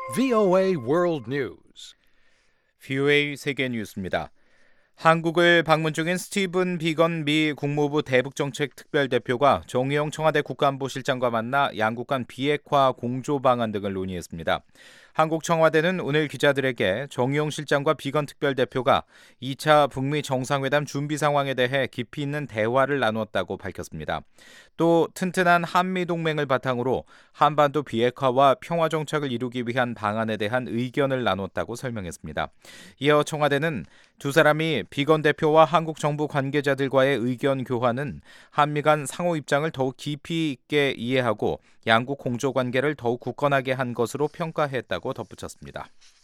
VOA World News. VOA 세계 뉴스입니다. 한국을 방문 중인 스티븐 비건 미 국무부 대북정책 특별대표가 정의용 청와대 국가안보실장과 만나 양국 간 비핵화 공조 방안 등을 논의했습니다. 한국 청와대는 오늘 기자들에게 정의용 실장과 비건 특별대표가 2차 북미 정상회담 준비 상황에 대해 깊이 있는 대화를 나눴다고 밝혔습니다. 또 튼튼한 한미동맹을 바탕으로 한반도 비핵화와 평화정착을 이루기 위한 방안에 대한 의견을 나눴다고 설명했습니다. 이어 청와대는 두 사람이 비건 대표와 한국 정부 관계자들과의 의견 교환은 한미 간 상호 입장을 더욱 깊이 있게 이해하고 양국 공조 관계를 더욱 굳건하게 한 것으로 평가했다고 덧붙였습니다.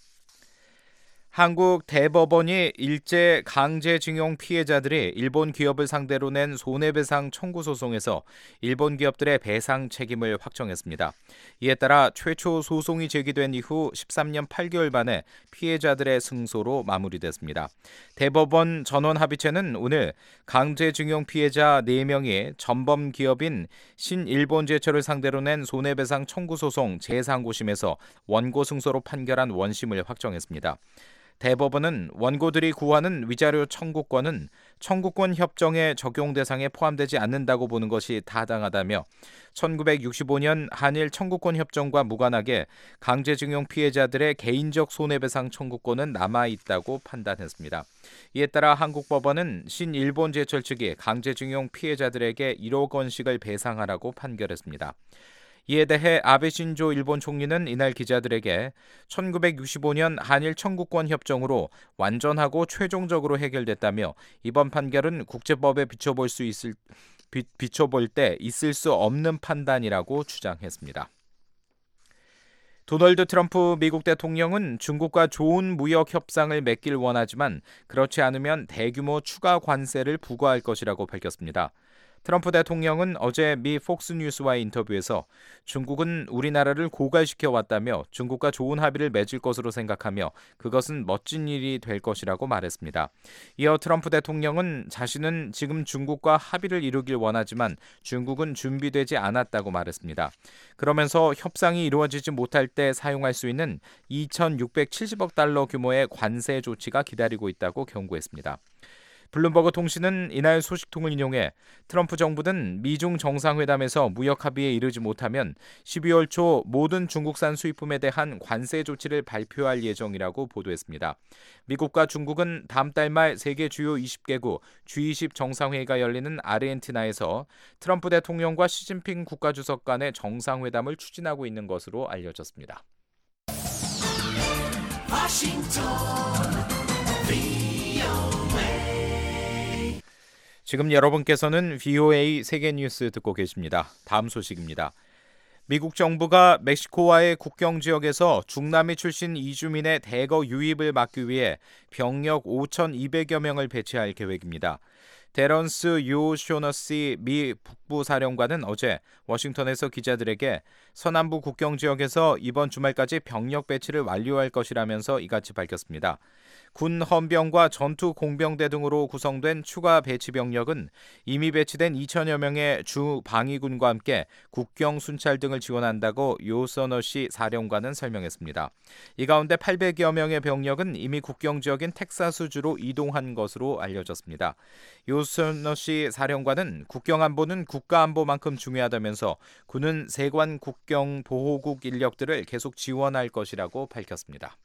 한국 대법원이 일제 강제징용 피해자들이 일본 기업을 상대로 낸 손해배상 청구 소송에서 일본 기업들의 배상 책임을 확정했습니다. 이에 따라 최초 소송이 제기된 이후 13년 8개월 만에 피해자들의 승소로 마무리됐습니다. 대법원 전원합의체는 오늘 강제징용 피해자 4명이 전범 기업인 신일본제철을 상대로 낸 손해배상 청구 소송 제3고심에서 원고 승소로 판결한 원심을 확정했습니다. 대법원은 원고들이 구하는 위자료 청구권은 청구권 협정의 적용 대상에 포함되지 않는다고 보는 것이 타당하다며 1965년 한일 청구권 협정과 무관하게 강제징용 피해자들의 개인적 손해배상 청구권은 남아있다고 판단했습니다. 이에 따라 한국 법원은 신일본제철 측이 강제징용 피해자들에게 1억 원씩을 배상하라고 판결했습니다. 이에 대해 아베 신조 일본 총리는 이날 기자들에게 1965년 한일 청구권 협정으로 완전하고 최종적으로 해결됐다며 이번 판결은 국제법에 비춰볼 때 있을 수 없는 판단이라고 주장했습니다. 도널드 트럼프 미국 대통령은 중국과 좋은 무역 협상을 맺길 원하지만 그렇지 않으면 대규모 추가 관세를 부과할 것이라고 밝혔습니다. 트럼프 대통령은 어제 미 폭스뉴스와의 인터뷰에서 중국은 우리나라를 고갈시켜 왔다며 중국과 좋은 합의를 맺을 것으로 생각하며 그것은 멋진 일이 될 것이라고 말했습니다. 이어 트럼프 대통령은 자신은 지금 중국과 합의를 이루길 원하지만 중국은 준비되지 않았다고 말했습니다. 그러면서 협상이 이루어지지 못할 때 사용할 수 있는 2,670억 달러 규모의 관세 조치가 기다리고 있다고 경고했습니다. 블룸버그 통신은 이날 소식통을 인용해 트럼프 정부는 미중 정상회담에서 무역 합의에 이르지 못하면 12월 초 모든 중국산 수입품에 대한 관세 조치를 발표할 예정이라고 보도했습니다. 미국과 중국은 다음 달 말 세계 주요 20개국 G20 정상회의가 열리는 아르헨티나에서 트럼프 대통령과 시진핑 국가주석 간의 정상회담을 추진하고 있는 것으로 알려졌습니다. 지금 여러분께서는 VOA 세계뉴스 듣고 계십니다. 다음 소식입니다. 미국 정부가 멕시코와의 국경 지역에서 중남미 출신 이주민의 대거 유입을 막기 위해 병력 5,200여 명을 배치할 계획입니다. 데런스 요쇼너시 미 북부사령관은 어제 워싱턴에서 기자들에게 서남부 국경 지역에서 이번 주말까지 병력 배치를 완료할 것이라면서 이같이 밝혔습니다. 군 헌병과 전투 공병대 등으로 구성된 추가 배치 병력은 이미 배치된 2천여 명의 주 방위군과 함께 국경 순찰 등을 지원한다고 요서너시 사령관은 설명했습니다. 이 가운데 800여 명의 병력은 이미 국경 지역인 텍사스주로 이동한 것으로 알려졌습니다. 요서너시 사령관은 국경 안보는 국가 안보만큼 중요하다면서 군은 세관 국경 보호국 인력들을 계속 지원할 것이라고 밝혔습니다.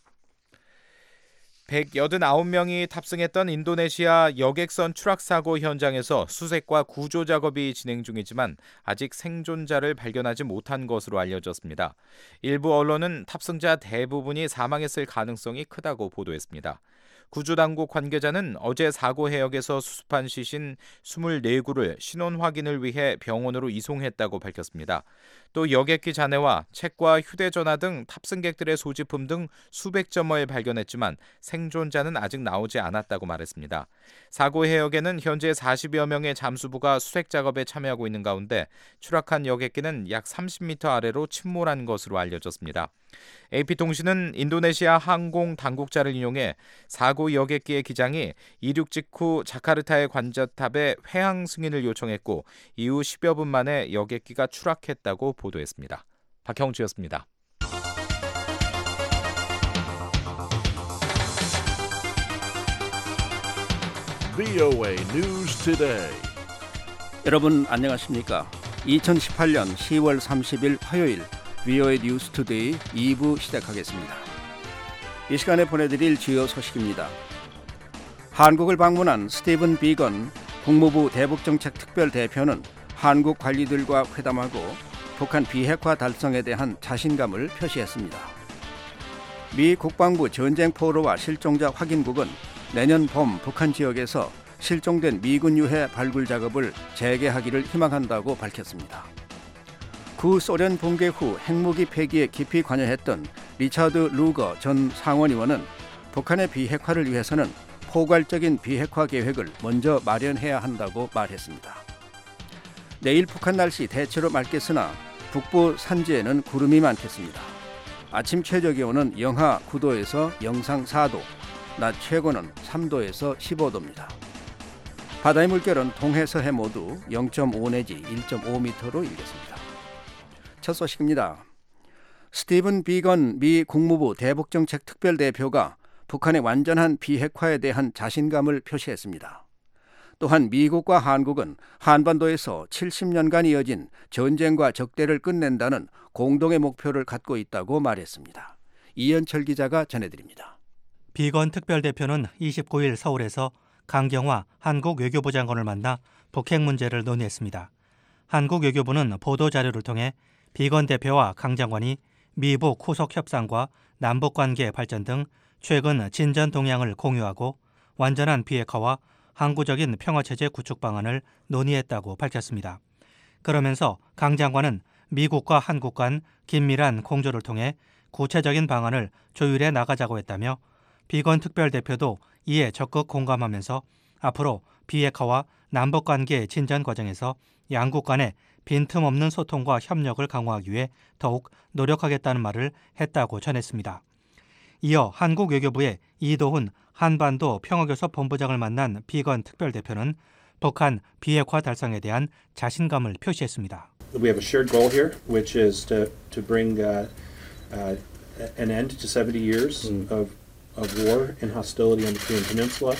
189명이 탑승했던 인도네시아 여객선 추락 사고 현장에서 수색과 구조 작업이 진행 중이지만 아직 생존자를 발견하지 못한 것으로 알려졌습니다. 일부 언론은 탑승자 대부분이 사망했을 가능성이 크다고 보도했습니다. 구조당국 관계자는 어제 사고 해역에서 수습한 시신 24구를 신원 확인을 위해 병원으로 이송했다고 밝혔습니다. 또 여객기 잔해와 책과 휴대전화 등 탑승객들의 소지품 등 수백 점을 발견했지만 생존자는 아직 나오지 않았다고 말했습니다. 사고 해역에는 현재 40여 명의 잠수부가 수색 작업에 참여하고 있는 가운데 추락한 여객기는 약 30m 아래로 침몰한 것으로 알려졌습니다. AP통신은 인도네시아 항공 당국자를 인용해 사고 여객기의 기장이 이륙 직후 자카르타의 관저탑에 회항 승인을 요청했고 이후 10여 분 만에 여객기가 추락했다고 보도했습니다. 박형주였습니다. VOA News Today. 여러분 안녕하십니까? 2018년 10월 30일 화요일 VOA 뉴스 투데이 2부 시작하겠습니다. 이 시간에 보내드릴 주요 소식입니다. 한국을 방문한 스티븐 비건 국무부 대북정책특별대표는 한국 관리들과 회담하고 북한 비핵화 달성에 대한 자신감을 표시했습니다. 미 국방부 전쟁포로와 실종자 확인국은 내년 봄 북한 지역에서 실종된 미군 유해 발굴 작업을 재개하기를 희망한다고 밝혔습니다. 구소련 붕괴 후 핵무기 폐기에 깊이 관여했던 리차드 루거 전 상원의원은 북한의 비핵화를 위해서는 포괄적인 비핵화 계획을 먼저 마련해야 한다고 말했습니다. 내일 북한 날씨 대체로 맑겠으나 북부 산지에는 구름이 많겠습니다. 아침 최저기온은 영하 9도에서 영상 4도, 낮 최고는 3도에서 15도입니다. 바다의 물결은 동해 서해 모두 0.5 내지 1.5m로 일겠습니다. 첫 소식입니다. 스티븐 비건 미 국무부 대북정책 특별대표가 북한의 완전한 비핵화에 대한 자신감을 표시했습니다. 또한 미국과 한국은 한반도에서 70년간 이어진 전쟁과 적대를 끝낸다는 공동의 목표를 갖고 있다고 말했습니다. 이현철 기자가 전해드립니다. 비건 특별대표는 29일 서울에서 강경화 한국 외교부 장관을 만나 북핵 문제를 논의했습니다. 한국 외교부는 보도자료를 통해 비건 대표와 강 장관이 미북 후속 협상과 남북관계 발전 등 최근 진전 동향을 공유하고 완전한 비핵화와 항구적인 평화체제 구축 방안을 논의했다고 밝혔습니다. 그러면서 강 장관은 미국과 한국 간 긴밀한 공조를 통해 구체적인 방안을 조율해 나가자고 했다며 비건 특별대표도 이에 적극 공감하면서 앞으로 비핵화와 남북관계 진전 과정에서 양국 간의 빈틈없는 소통과 협력을 강화하기 위해 더욱 노력하겠다는 말을 했다고 전했습니다. 이어 한국 외교부의 이도훈 한반도 평화교섭 본부장을 만난 비건 특별대표는 북한 비핵화 달성에 대한 자신감을 표시했습니다. We have a shared goal here, which is to bring an end to 70 years of war and hostility on the Korean Peninsula.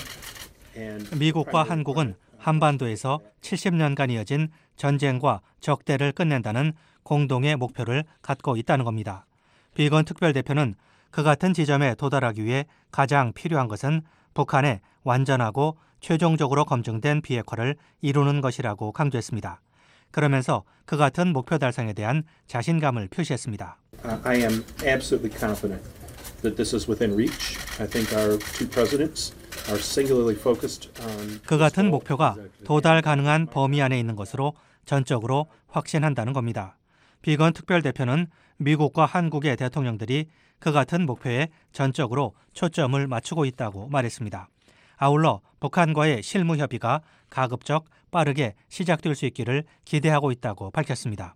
미국과 한국은 한반도에서 70년간 이어진 전쟁과 적대를 끝낸다는 공동의 목표를 갖고 있다는 겁니다. 비건 특별대표는 그 같은 지점에 도달하기 위해 가장 필요한 것은 북한의 완전하고 최종적으로 검증된 비핵화를 이루는 것이라고 강조했습니다. 그러면서 그 같은 목표 달성에 대한 자신감을 표시했습니다. I am absolutely confident that this is within reach. I think our two presidents are singularly focused on 그 같은 목표가 도달 가능한 범위 안에 있는 것으로 전적으로 확신한다는 겁니다. 비건 특별대표는 미국과 한국의 대통령들이 그 같은 목표에 전적으로 초점을 맞추고 있다고 말했습니다. 아울러 북한과의 실무 협의가 가급적 빠르게 시작될 수 있기를 기대하고 있다고 밝혔습니다.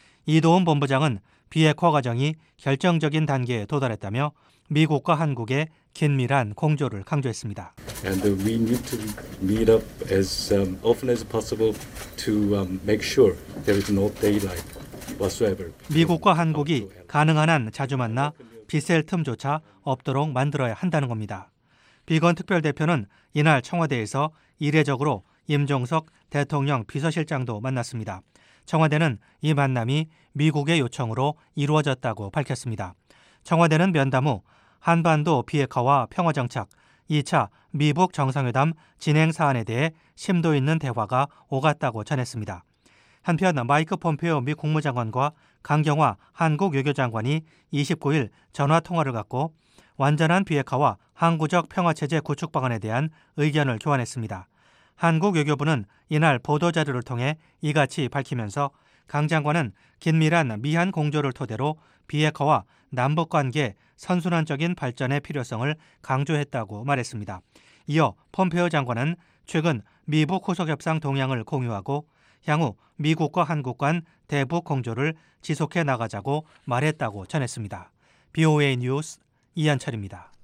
이도훈 본부장은 비핵화 과정이 결정적인 단계에 도달했다며 미국과 한국의 긴밀한 공조를 강조했습니다. And we need to meet up as often as possible to make sure there is no daylight whatsoever. 미국과 한국이 가능한 한 자주 만나 비셀 틈조차 없도록 만들어야 한다는 겁니다. 비건 특별대표는 이날 청와대에서 이례적으로 임종석 대통령 비서실장도 만났습니다. 청와대는 이 만남이 미국의 요청으로 이루어졌다고 밝혔습니다. 청와대는 면담 후 한반도 비핵화와 평화정착, 2차 미북 정상회담 진행 사안에 대해 심도 있는 대화가 오갔다고 전했습니다. 한편 마이크 폼페오 미 국무장관과 강경화 한국 외교장관이 29일 전화통화를 갖고 완전한 비핵화와 항구적 평화체제 구축 방안에 대한 의견을 교환했습니다. 한국 외교부는 이날 보도자료를 통해 이같이 밝히면서 강 장관은 긴밀한 미한 공조를 토대로 비핵화와 남북관계 선순환적인 발전의 필요성을 강조했다고 말했습니다. 이어 폼페오 장관은 최근 미북 후속협상 동향을 공유하고 향후 미국과 한국 간 대북 공조를 지속해 나가자고 말했다고 전했습니다. BOA 뉴스 이한철입니다.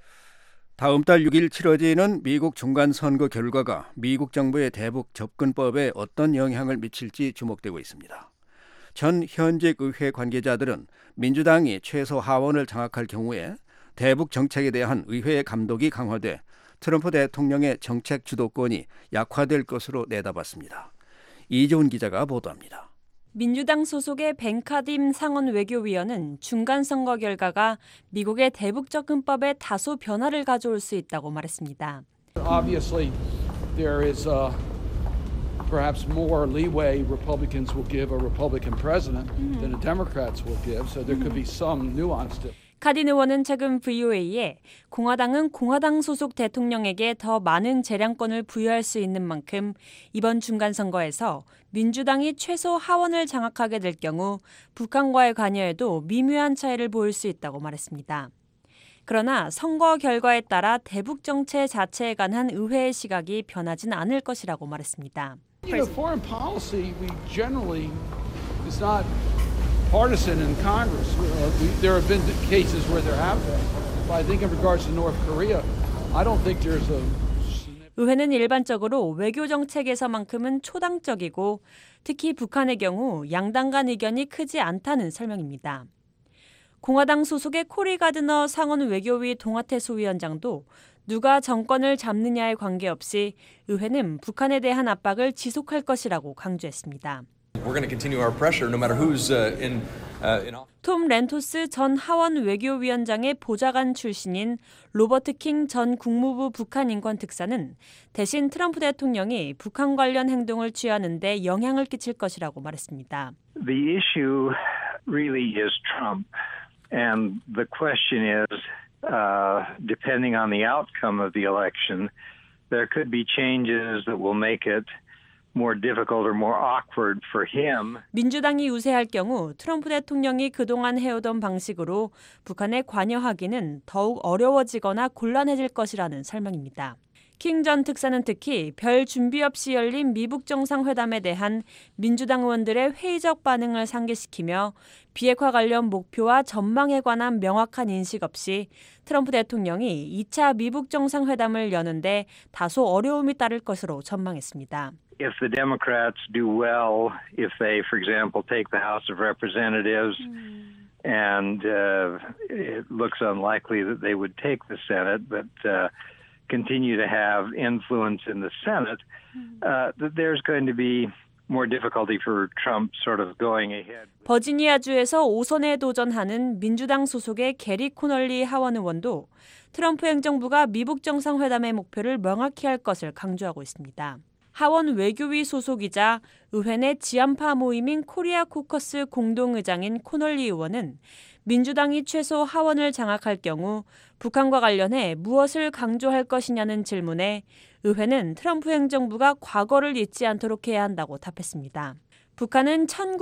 다음 달 6일 치러지는 미국 중간선거 결과가 미국 정부의 대북 접근법에 어떤 영향을 미칠지 주목되고 있습니다. 전 현직 의회 관계자들은 민주당이 최소 하원을 장악할 경우에 대북 정책에 대한 의회의 감독이 강화돼 트럼프 대통령의 정책 주도권이 약화될 것으로 내다봤습니다. 이재훈 기자가 보도합니다. 민주당 소속의 벤 카딘 상원 외교위원은 중간 선거 결과가 미국의 대북 접근법에 다소 변화를 가져올 수 있다고 말했습니다. Obviously, there is perhaps more leeway Republicans will give a Republican president than the Democrats will give, so there could be some nuance to it. 카딘 의원은 최근 VOA에 공화당은 공화당 소속 대통령에게 더 많은 재량권을 부여할 수 있는 만큼 이번 중간 선거에서 민주당이 최소 하원을 장악하게 될 경우 북한과의 관여에도 미묘한 차이를 보일 수 있다고 말했습니다. 그러나 선거 결과에 따라 대북 정책 자체에 관한 의회의 시각이 변하진 않을 것이라고 말했습니다. Foreign policy, we generally is not partisan in Congress. There have been cases where there have been. But I think in regards to North Korea, I don't think there's a 의회는 일반적으로 외교 정책에서만큼은 초당적이고 특히 북한의 경우 양당 간 의견이 크지 않다는 설명입니다. 공화당 소속의 코리 가드너 상원 외교위 동아태 소위원장도 누가 정권을 잡느냐에 관계없이 의회는 북한에 대한 압박을 지속할 것이라고 강조했습니다. 톰 렌토스 전 하원 외교위원장의 보좌관 출신인 로버트 킹 전 국무부 북한 인권 특사는 대신 트럼프 대통령이 북한 관련 행동을 취하는 데 영향을 끼칠 것이라고 말했습니다. The issue really is Trump, and the question is, depending on the outcome of the election, there could be changes that will make it more difficult or more awkward for him. 민주당이 우세할 경우 트럼프 대통령이 그동안 해오던 방식으로 북한에 관여하기는 더욱 어려워지거나 곤란해질 것이라는 설명입니다. 킹 전 특사는 특히 별 준비 없이 열린 미북 정상회담에 대한 민주당 의원들의 회의적 반응을 상기시키며 비핵화 관련 목표와 전망에 관한 명확한 인식 없이 트럼프 대통령이 2차 미북 정상회담을 여는데 다소 어려움이 따를 것으로 전망했습니다. If the Democrats do well, if they, for example, take the House of Representatives, and it looks unlikely that they would take the Senate, but continue to have influence in the Senate, that there's going to be more difficulty for Trump sort of going ahead. 버지니아주에서 5선에 도전하는 민주당 소속의 게리 코널리 하원 의원도 트럼프 행정부가 미북 정상회담의 목표를 명확히 할 것을 강조하고 있습니다. 하원 외교위 소속이자 의회 내 지한파 모임인 코리아 코커스 공동의장인 코널리 의원은 민주당이 최소 하원을 장악할 경우 북한과 관련해 무엇을 강조할 것이냐는 질문에 의회는 트럼프 행정부가 과거를 잊지 않도록 해야 한다고 답했습니다. 북한은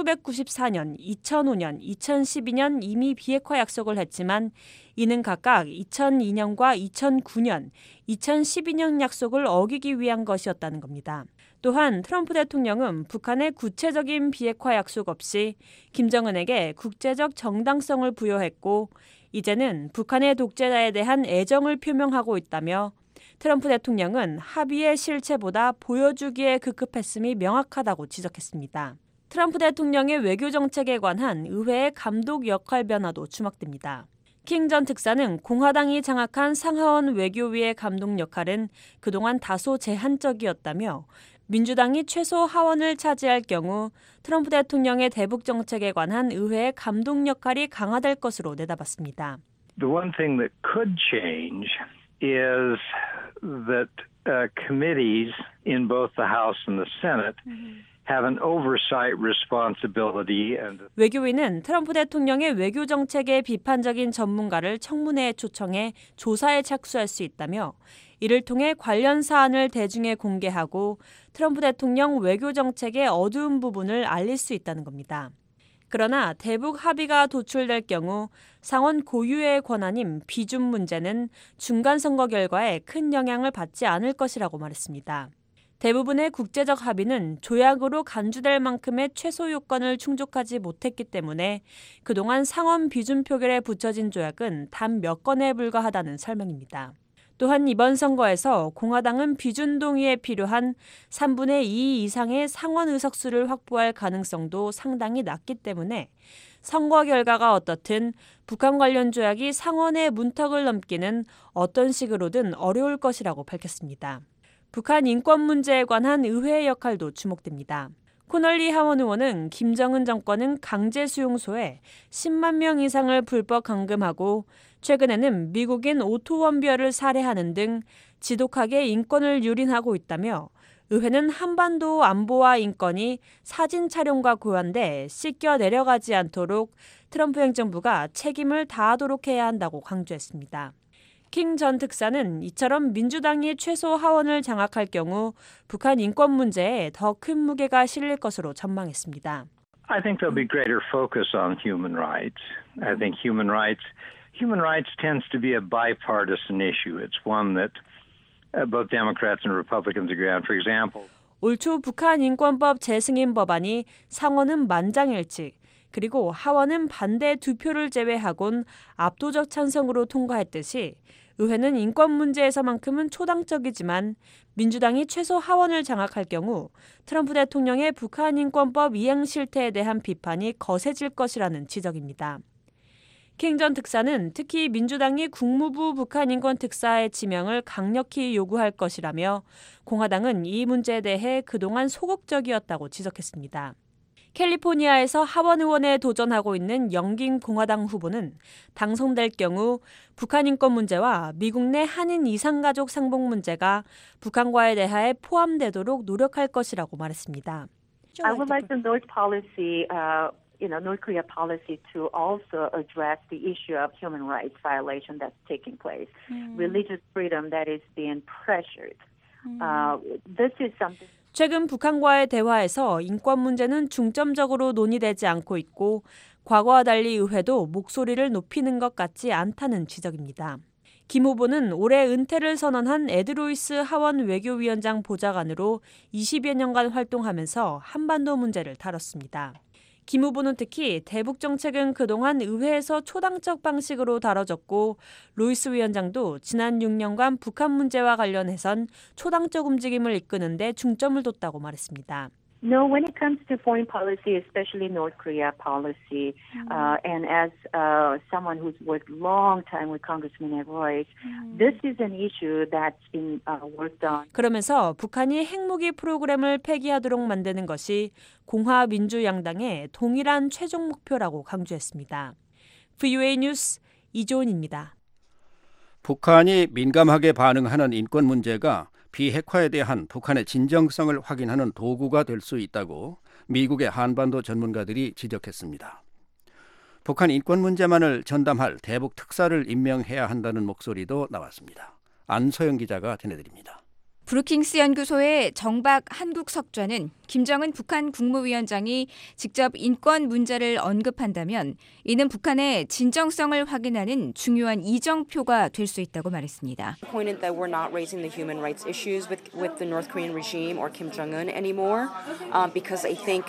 1994년, 2005년, 2012년 이미 비핵화 약속을 했지만 이는 각각 2002년과 2009년, 2012년 약속을 어기기 위한 것이었다는 겁니다. 또한 트럼프 대통령은 북한의 구체적인 비핵화 약속 없이 김정은에게 국제적 정당성을 부여했고 이제는 북한의 독재자에 대한 애정을 표명하고 있다며 트럼프 대통령은 합의의 실체보다 보여주기에 급급했음이 명확하다고 지적했습니다. 트럼프 대통령의 외교 정책에 관한 의회의 감독 역할 변화도 주목됩니다. 킹 전 특사는 공화당이 장악한 상하원 외교위의 감독 역할은 그동안 다소 제한적이었다며 민주당이 최소 하원을 차지할 경우 트럼프 대통령의 대북 정책에 관한 의회의 감독 역할이 강화될 것으로 내다봤습니다. The one thing that could change is that committees in both the House and the Senate have an oversight responsibility. 외교위는 트럼프 대통령의 외교 정책에 비판적인 전문가를 청문회에 초청해 조사에 착수할 수 있다며 이를 통해 관련 사안을 대중에 공개하고 트럼프 대통령 외교 정책의 어두운 부분을 알릴 수 있다는 겁니다. 그러나 대북 합의가 도출될 경우 상원 고유의 권한인 비준 문제는 중간 선거 결과에 큰 영향을 받지 않을 것이라고 말했습니다. 대부분의 국제적 합의는 조약으로 간주될 만큼의 최소 요건을 충족하지 못했기 때문에 그동안 상원 비준 표결에 붙여진 조약은 단 몇 건에 불과하다는 설명입니다. 또한 이번 선거에서 공화당은 비준 동의에 필요한 3분의 2 이상의 상원 의석수를 확보할 가능성도 상당히 낮기 때문에 선거 결과가 어떻든 북한 관련 조약이 상원의 문턱을 넘기는 어떤 식으로든 어려울 것이라고 밝혔습니다. 북한 인권 문제에 관한 의회의 역할도 주목됩니다. 코널리 하원 의원은 김정은 정권은 강제 수용소에 10만 명 이상을 불법 감금하고 최근에는 미국인 오토 원비어를 살해하는 등 지독하게 인권을 유린하고 있다며 의회는 한반도 안보와 인권이 사진 촬영과 고안돼 씻겨 내려가지 않도록 트럼프 행정부가 책임을 다하도록 해야 한다고 강조했습니다. 킹 전 특사는 이처럼 민주당이 최소 하원을 장악할 경우 북한 인권 문제에 더 큰 무게가 실릴 것으로 전망했습니다. I think there'll be greater focus on human rights. I think human rights tends to be a bipartisan issue. It's one that both Democrats and Republicans agree on. For example, 올 초 북한 인권법 재승인 법안이 상원은 만장일치, 그리고 하원은 반대 2표를 제외하곤 압도적 찬성으로 통과했듯이 의회는 인권 문제에서만큼은 초당적이지만 민주당이 최소 하원을 장악할 경우 트럼프 대통령의 북한 인권법 이행 실태에 대한 비판이 거세질 것이라는 지적입니다. 킹 전 특사는 특히 민주당이 국무부 북한 인권 특사의 지명을 강력히 요구할 것이라며 공화당은 이 문제에 대해 그동안 소극적이었다고 지적했습니다. 캘리포니아에서 하원 의원에 도전하고 있는 영김 공화당 후보는 당선될 경우 북한 인권 문제와 미국 내 한인 이상가족 상봉 문제가 북한과의 대화에 포함되도록 노력할 것이라고 말했습니다. I would like the North Korea policy to also address the issue of human rights violation that's taking place, religious freedom that is being pressured. This is something. 최근 북한과의 대화에서 인권 문제는 중점적으로 논의되지 않고 있고 과거와 달리 의회도 목소리를 높이는 것 같지 않다는 지적입니다. 김 후보는 올해 은퇴를 선언한 에드 루이스 하원 외교위원장 보좌관으로 20여 년간 활동하면서 한반도 문제를 다뤘습니다. 김 후보는 특히 대북 정책은 그동안 의회에서 초당적 방식으로 다뤄졌고 루이스 위원장도 지난 6년간 북한 문제와 관련해선 초당적 움직임을 이끄는 데 중점을 뒀다고 말했습니다. No, when it comes to foreign policy, especially North Korea policy, and as someone who's worked a long time with Congressman Ed Royce, this is an issue that's been worked on. 그러면서 북한이 핵무기 프로그램을 폐기하도록 만드는 것이 공화 민주양당의 동일한 최종 목표라고 강조했습니다. VOA 뉴스 이조은입니다. 북한이 민감하게 반응하는 인권 문제가 비핵화에 대한 북한의 진정성을 확인하는 도구가 될 수 있다고 미국의 한반도 전문가들이 지적했습니다. 북한 인권 문제만을 전담할 대북 특사를 임명해야 한다는 목소리도 나왔습니다. 안소영 기자가 전해드립니다. 브루킹스 연구소의 정박 한국석좌는 김정은 북한 국무위원장이 직접 인권 문제를 언급한다면 이는 북한의 진정성을 확인하는 중요한 이정표가 될 수 있다고 말했습니다. Pointed that we're not raising the human rights issues with the North Korean regime or Kim Jong-un anymore, because I think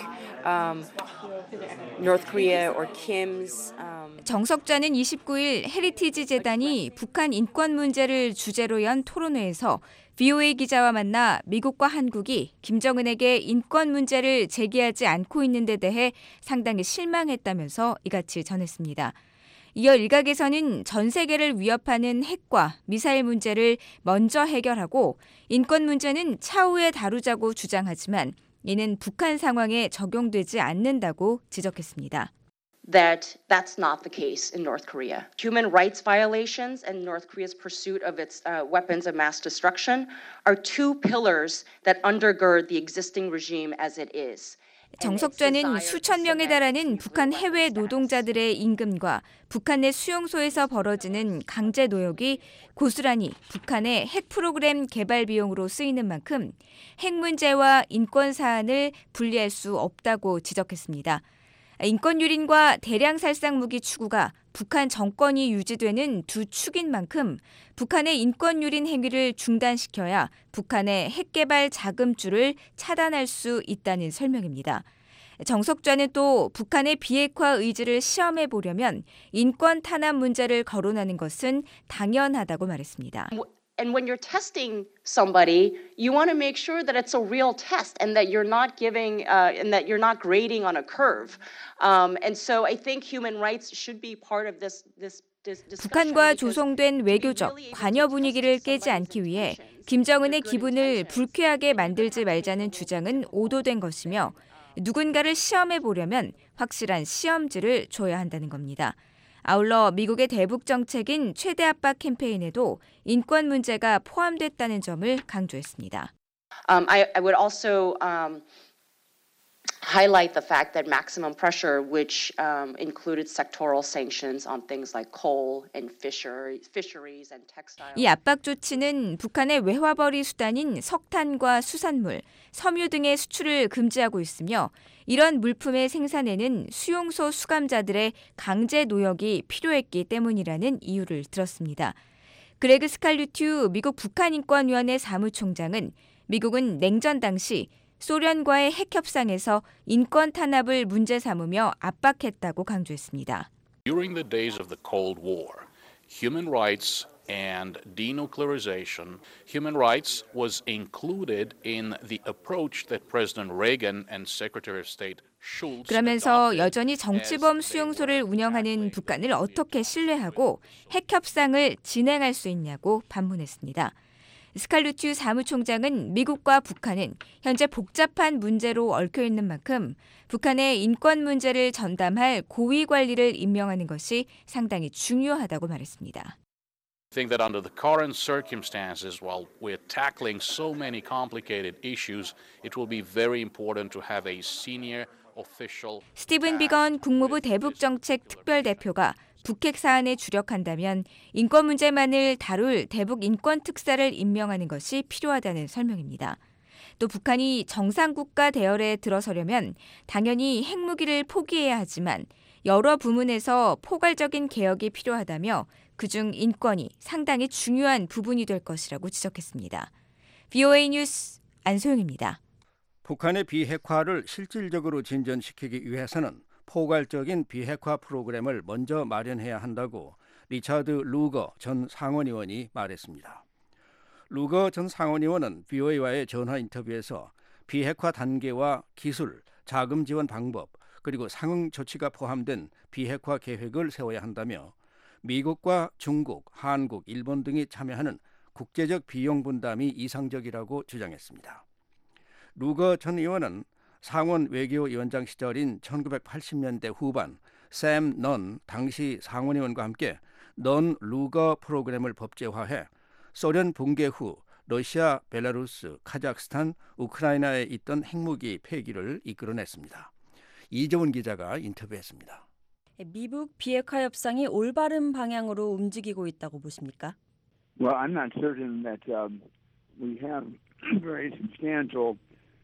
North Korea or Kim's. 정석좌는 29일 헤리티지 재단이 북한 인권 문제를 주제로 연 토론회에서 VOA 기자와 만나 미국과 한국이 김정은에게 인권 문제를 제기하지 않고 있는 데 대해 상당히 실망했다면서 이같이 전했습니다. 이어 일각에서는 전 세계를 위협하는 핵과 미사일 문제를 먼저 해결하고 인권 문제는 차후에 다루자고 주장하지만 이는 북한 상황에 적용되지 않는다고 지적했습니다. That's not the case in North Korea. Human rights violations and North Korea's pursuit of its weapons of mass destruction are two pillars that undergird the existing regime as it is. 정석좌는 수천 명에 달하는 북한 해외 노동자들의 임금과 북한 내 수용소에서 벌어지는 강제 노역이 고스란히 북한의 핵 프로그램 개발 비용으로 쓰이는 만큼 핵 문제와 인권 사안을 분리할 수 없다고 지적했습니다. 인권 유린과 대량 살상 무기 추구가 북한 정권이 유지되는 두 축인 만큼 북한의 인권 유린 행위를 중단시켜야 북한의 핵 개발 자금줄을 차단할 수 있다는 설명입니다. 정석좌는 또 북한의 비핵화 의지를 시험해 보려면 인권 탄압 문제를 거론하는 것은 당연하다고 말했습니다. And when you're testing somebody, you want to make sure that it's a real test and that you're not giving and that you're not grading on a curve. And so I think human rights should be part of this 북한과 조성된 외교적 관여 분위기를 깨지 않기 위해 김정은의 기분을 불쾌하게 만들지 말자는 주장은 오도된 것이며 누군가를 시험해 보려면 확실한 시험지를 줘야 한다는 겁니다. 아울러 미국의 대북 정책인 최대 압박 캠페인에도 인권 문제가 포함됐다는 점을 강조했습니다. I would also highlight the fact that maximum pressure, which included sectoral sanctions on things like coal and fisheries and textiles. 이 압박 조치는 북한의 외화벌이 수단인 석탄과 수산물, 섬유 등의 수출을 금지하고 있으며 이런 물품의 생산에는 수용소 수감자들의 강제 노역이 필요했기 때문이라는 이유를 들었습니다. 그레그 스칼류튜 미국 북한인권위원회 사무총장은 미국은 냉전 당시 소련과의 핵 협상에서 인권 탄압을 문제 삼으며 압박했다고 강조했습니다. During the days of the Cold War, human rights and denuclearization, human rights was included in the approach that President Reagan and Secretary of State Shultz 그러면서 여전히 정치범 수용소를 운영하는 북한을 어떻게 신뢰하고 핵 협상을 진행할 수 있냐고 반문했습니다. 스칼루튜 사무총장은 미국과 북한은 현재 복잡한 문제로 얽혀 있는 만큼 북한의 인권 문제를 전담할 고위 관리를 임명하는 것이 상당히 중요하다고 말했습니다. I think that under the current circumstances, while we're tackling so many complicated issues, it will be very important to have a senior official. 스티븐 비건 국무부 대북정책 특별대표가 북핵 사안에 주력한다면 인권 문제만을 다룰 대북 인권 특사를 임명하는 것이 필요하다는 설명입니다. 또 북한이 정상국가 대열에 들어서려면 당연히 핵무기를 포기해야 하지만 여러 부문에서 포괄적인 개혁이 필요하다며 그중 인권이 상당히 중요한 부분이 될 것이라고 지적했습니다. VOA 뉴스 안소영입니다. 북한의 비핵화를 실질적으로 진전시키기 위해서는 포괄적인 비핵화 프로그램을 먼저 마련해야 한다고 리차드 루거 전 상원의원이 말했습니다. 루거 전 상원의원은 VOA와의 전화 인터뷰에서 비핵화 단계와 기술, 자금 지원 방법, 그리고 상응 조치가 포함된 비핵화 계획을 세워야 한다며 미국과 중국, 한국, 일본 등이 참여하는 국제적 비용 분담이 이상적이라고 주장했습니다. 루거 전 의원은 상원 외교위원장 시절인 1980년대 후반 샘 넌 당시 상원의원과 함께 넌 루거 프로그램을 법제화해 소련 붕괴 후 러시아, 벨라루스, 카자흐스탄, 우크라이나에 있던 핵무기 폐기를 이끌어냈습니다. 이재훈 기자가 인터뷰했습니다. 미북 비핵화 협상이 올바른 방향으로 움직이고 있다고 보십니까? Well, I'm not certain that we have very substantial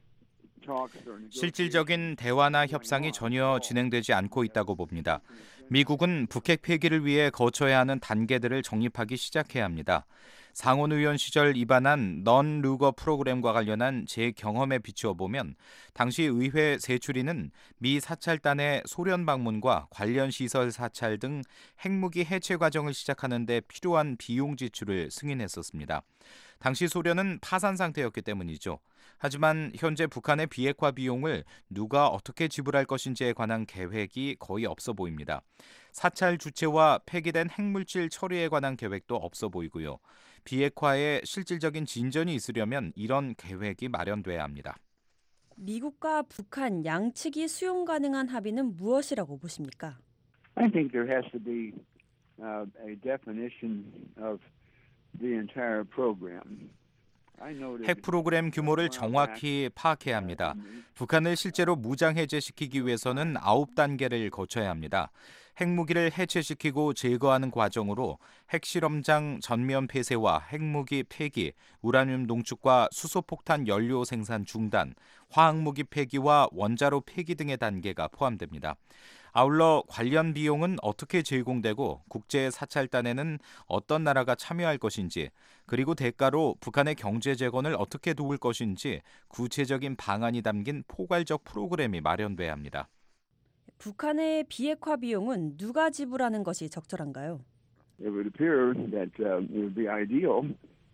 실질적인 대화나 협상이 전혀 진행되지 않고 있다고 봅니다. 미국은 북핵 폐기를 위해 거쳐야 하는 단계들을 정립하기 시작해야 합니다. 상원의원 시절 입안한 넌 루거 프로그램과 관련한 제 경험에 비추어 보면 당시 의회 세출위는 미 사찰단의 소련 방문과 관련 시설 사찰 등 핵무기 해체 과정을 시작하는 데 필요한 비용 지출을 승인했었습니다. 당시 소련은 파산 상태였기 때문이죠. 하지만 현재 북한의 비핵화 비용을 누가 어떻게 지불할 것인지에 관한 계획이 거의 없어 보입니다. 사찰 주체와 폐기된 핵물질 처리에 관한 계획도 없어 보이고요. 비핵화에 실질적인 진전이 있으려면 이런 계획이 마련돼야 합니다. 미국과 북한 양측이 수용 가능한 합의는 무엇이라고 보십니까? I think there has to be a definition of the entire program. 핵 프로그램 규모를 정확히 파악해야 합니다. 북한을 실제로 무장 해제시키기 위해서는 9단계를 거쳐야 합니다. 핵무기를 해체시키고 제거하는 과정으로 핵실험장 전면 폐쇄와 핵무기 폐기, 우라늄 농축과 수소폭탄 연료 생산 중단, 화학무기 폐기와 원자로 폐기 등의 단계가 포함됩니다. 아울러 관련 비용은 어떻게 제공되고 국제 사찰단에는 어떤 나라가 참여할 것인지, 그리고 대가로 북한의 경제 재건을 어떻게 도울 것인지 구체적인 방안이 담긴 포괄적 프로그램이 마련돼야 합니다. 북한의 비핵화 비용은 누가 지불하는 것이 적절한가요? It would appear that it would be ideal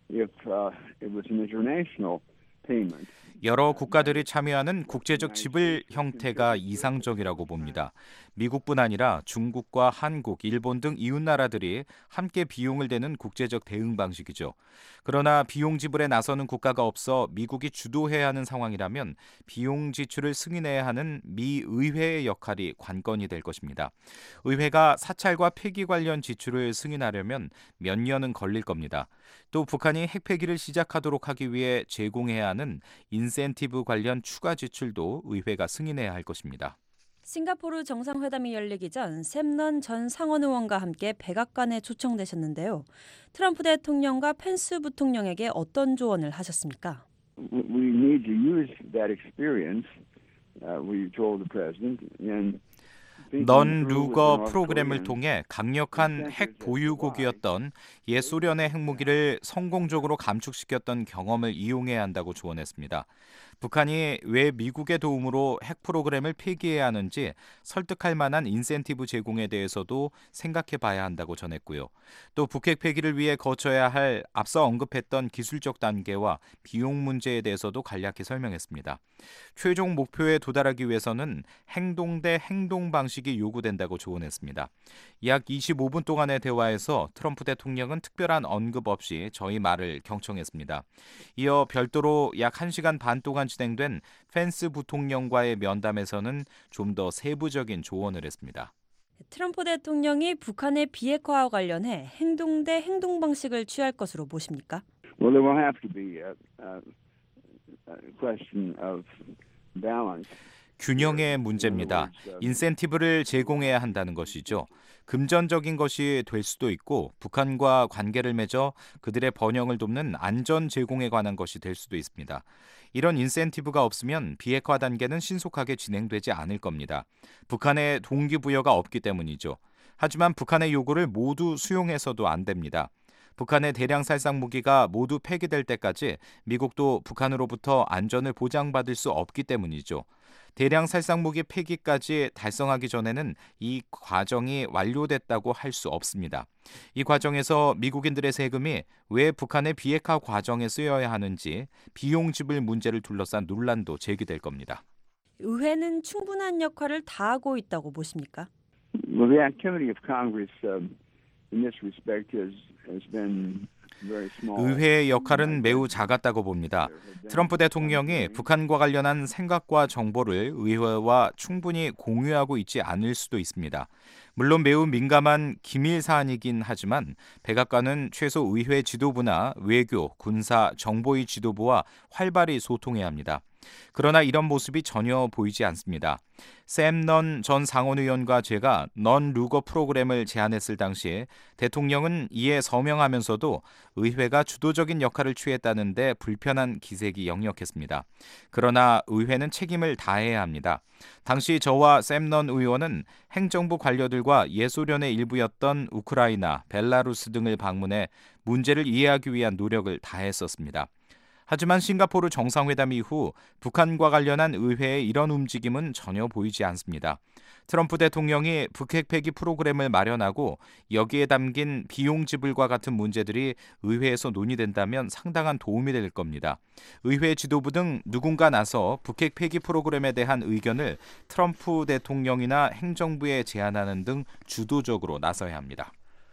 if it was an international payment. 여러 국가들이 참여하는 국제적 지불 형태가 이상적이라고 봅니다. 미국뿐 아니라 중국과 한국, 일본 등 이웃 나라들이 함께 비용을 대는 국제적 대응 방식이죠. 그러나 비용 지불에 나서는 국가가 없어 미국이 주도해야 하는 상황이라면 비용 지출을 승인해야 하는 미 의회의 역할이 관건이 될 것입니다. 의회가 사찰과 폐기 관련 지출을 승인하려면 몇 년은 걸릴 겁니다. 또 북한이 핵폐기를 시작하도록 하기 위해 제공해야 하는 인센티브 관련 추가 지출도 의회가 승인해야 할 것입니다. 싱가포르 정상회담이 열리기 전 샘넌 전 상원 의원과 함께 백악관에 초청되셨는데요. 트럼프 대통령과 펜스 부통령에게 어떤 조언을 하셨습니까? We need to use that experience, we told the president, and 넌 루거 프로그램을 통해 강력한 핵 보유국이었던 옛 소련의 핵무기를 성공적으로 감축시켰던 경험을 이용해야 한다고 조언했습니다. 북한이 왜 미국의 도움으로 핵 프로그램을 폐기해야 하는지 설득할 만한 인센티브 제공에 대해서도 생각해 봐야 한다고 전했고요. 또 북핵 폐기를 위해 거쳐야 할 앞서 언급했던 기술적 단계와 비용 문제에 대해서도 간략히 설명했습니다. 최종 목표에 도달하기 위해서는 행동 대 행동 방식이 요구된다고 조언했습니다. 약 25분 동안의 대화에서 트럼프 대통령은 특별한 언급 없이 저희 말을 경청했습니다. 이어 별도로 약 1시간 반 동안 진행된 펜스 부통령과의 면담에서는 좀 더 세부적인 조언을 했습니다. 트럼프 대통령이 북한의 비핵화와 관련해 행동 대 행동 방식을 취할 것으로 보십니까? Well, there will have to be a question of balance. 균형의 문제입니다. 인센티브를 제공해야 한다는 것이죠. 금전적인 것이 될 수도 있고 북한과 관계를 맺어 그들의 번영을 돕는 안전 제공에 관한 것이 될 수도 있습니다. 이런 인센티브가 없으면 비핵화 단계는 신속하게 진행되지 않을 겁니다. 북한의 동기부여가 없기 때문이죠. 하지만 북한의 요구를 모두 수용해서도 안 됩니다. 북한의 대량 살상 무기가 모두 폐기될 때까지 미국도 북한으로부터 안전을 보장받을 수 없기 때문이죠. 대량 살상 무기 폐기까지 달성하기 전에는 이 과정이 완료됐다고 할 수 없습니다. 이 과정에서 미국인들의 세금이 왜 북한의 비핵화 과정에 쓰여야 하는지 비용 지불 문제를 둘러싼 논란도 제기될 겁니다. 의회는 충분한 역할을 다하고 있다고 보십니까? Well, the activity of Congress in this respect has been very small. 의회의 역할은 매우 작았다고 봅니다. 트럼프 대통령이 북한과 관련한 생각과 정보를 의회와 충분히 공유하고 있지 않을 수도 있습니다. 물론 매우 민감한 기밀 사안이긴 하지만 백악관은 최소 의회 지도부나 외교, 군사, 정보위 지도부와 활발히 소통해야 합니다. 그러나 이런 모습이 전혀 보이지 않습니다. 샘넌 전 상원의원과 제가 넌 루거 프로그램을 제안했을 당시 대통령은 이에 서명하면서도 의회가 주도적인 역할을 취했다는데 불편한 기색이 역력했습니다. 그러나 의회는 책임을 다해야 합니다. 당시 저와 샘넌 의원은 행정부 관료들과 예소련의 일부였던 우크라이나, 벨라루스 등을 방문해 문제를 이해하기 위한 노력을 다했었습니다. 하지만 싱가포르 정상회담 이후 북한과 관련한 의회의 이런 움직임은 전혀 보이지 않습니다. 트럼프 대통령이 북핵 폐기 프로그램을 마련하고 여기에 담긴 비용 지불과 같은 문제들이 의회에서 논의된다면 상당한 도움이 될 겁니다. 의회 지도부 등 누군가 나서 북핵 폐기 프로그램에 대한 의견을 트럼프 대통령이나 행정부에 제안하는 등 주도적으로 나서야 합니다.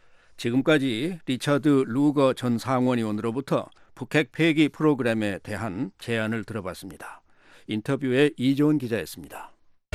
지금까지 리처드 루거 전 상원의원으로부터 북핵 폐기 프로그램에 대한 제안을 들어봤습니다. 인터뷰에 이조은 기자였습니다.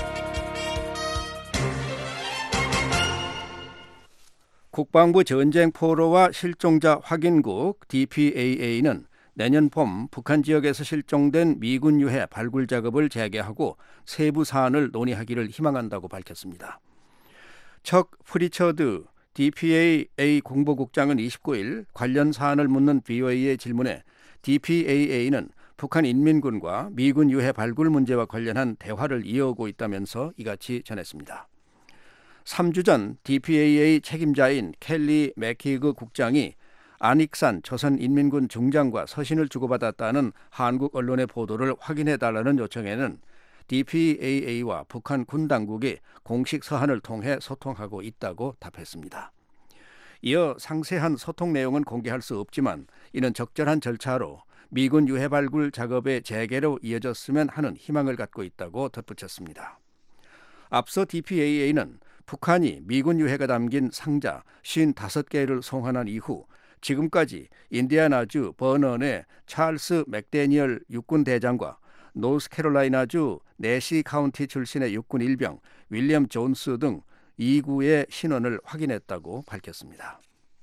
국방부 전쟁포로와 실종자 확인국 DPAA는 내년 봄 북한 지역에서 실종된 미군 유해 발굴 작업을 재개하고 세부 사안을 논의하기를 희망한다고 밝혔습니다. 척 프리처드 DPAA 공보국장은 29일 관련 사안을 묻는 VOA의 질문에 DPAA는 북한 인민군과 미군 유해 발굴 문제와 관련한 대화를 이어오고 있다면서 이같이 전했습니다. 3주 전 DPAA 책임자인 켈리 맥키그 국장이 안익산 조선인민군 중장과 서신을 주고받았다는 한국 언론의 보도를 확인해달라는 요청에는 DPAA와 북한 군 당국이 공식 서한을 통해 소통하고 있다고 답했습니다. 이어 상세한 소통 내용은 공개할 수 없지만 이는 적절한 절차로 미군 유해 발굴 작업의 재개로 이어졌으면 하는 희망을 갖고 있다고 덧붙였습니다. 앞서 DPAA는 북한이 미군 유해가 담긴 상자 55개를 송환한 이후 지금까지 인디애나주 버넌의 찰스 맥데니얼 육군 대장과 노스캐롤라이나주 내시 카운티 출신의 육군 일병 윌리엄 존스 등 2구의 신원을 확인했다고 밝혔습니다.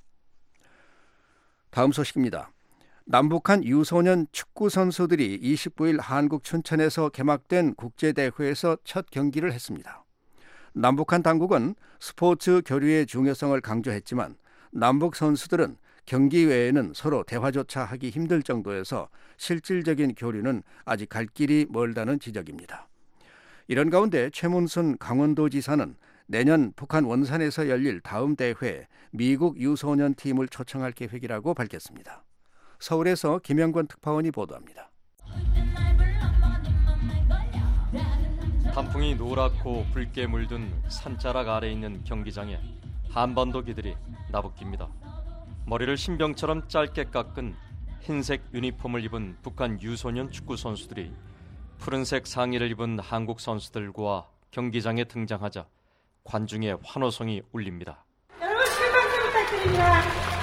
다음 소식입니다. 남북한 유소년 축구 선수들이 29일 한국 춘천에서 개막된 국제대회에서 첫 경기를 했습니다. 남북한 당국은 스포츠 교류의 중요성을 강조했지만 남북 선수들은 경기 외에는 서로 대화조차 하기 힘들 정도여서 실질적인 교류는 아직 갈 길이 멀다는 지적입니다. 이런 가운데 최문순 강원도지사는 내년 북한 원산에서 열릴 다음 대회에 미국 유소년 팀을 초청할 계획이라고 밝혔습니다. 서울에서 김영권 특파원이 보도합니다. 단풍이 노랗고 붉게 물든 산자락 아래 있는 경기장에 한반도기들이 나부낍니다. 머리를 신병처럼 짧게 깎은 흰색 유니폼을 입은 북한 유소년 축구 선수들이 푸른색 상의를 입은 한국 선수들과 경기장에 등장하자 관중의 환호성이 울립니다. 여러분 큰 박수 부탁드립니다.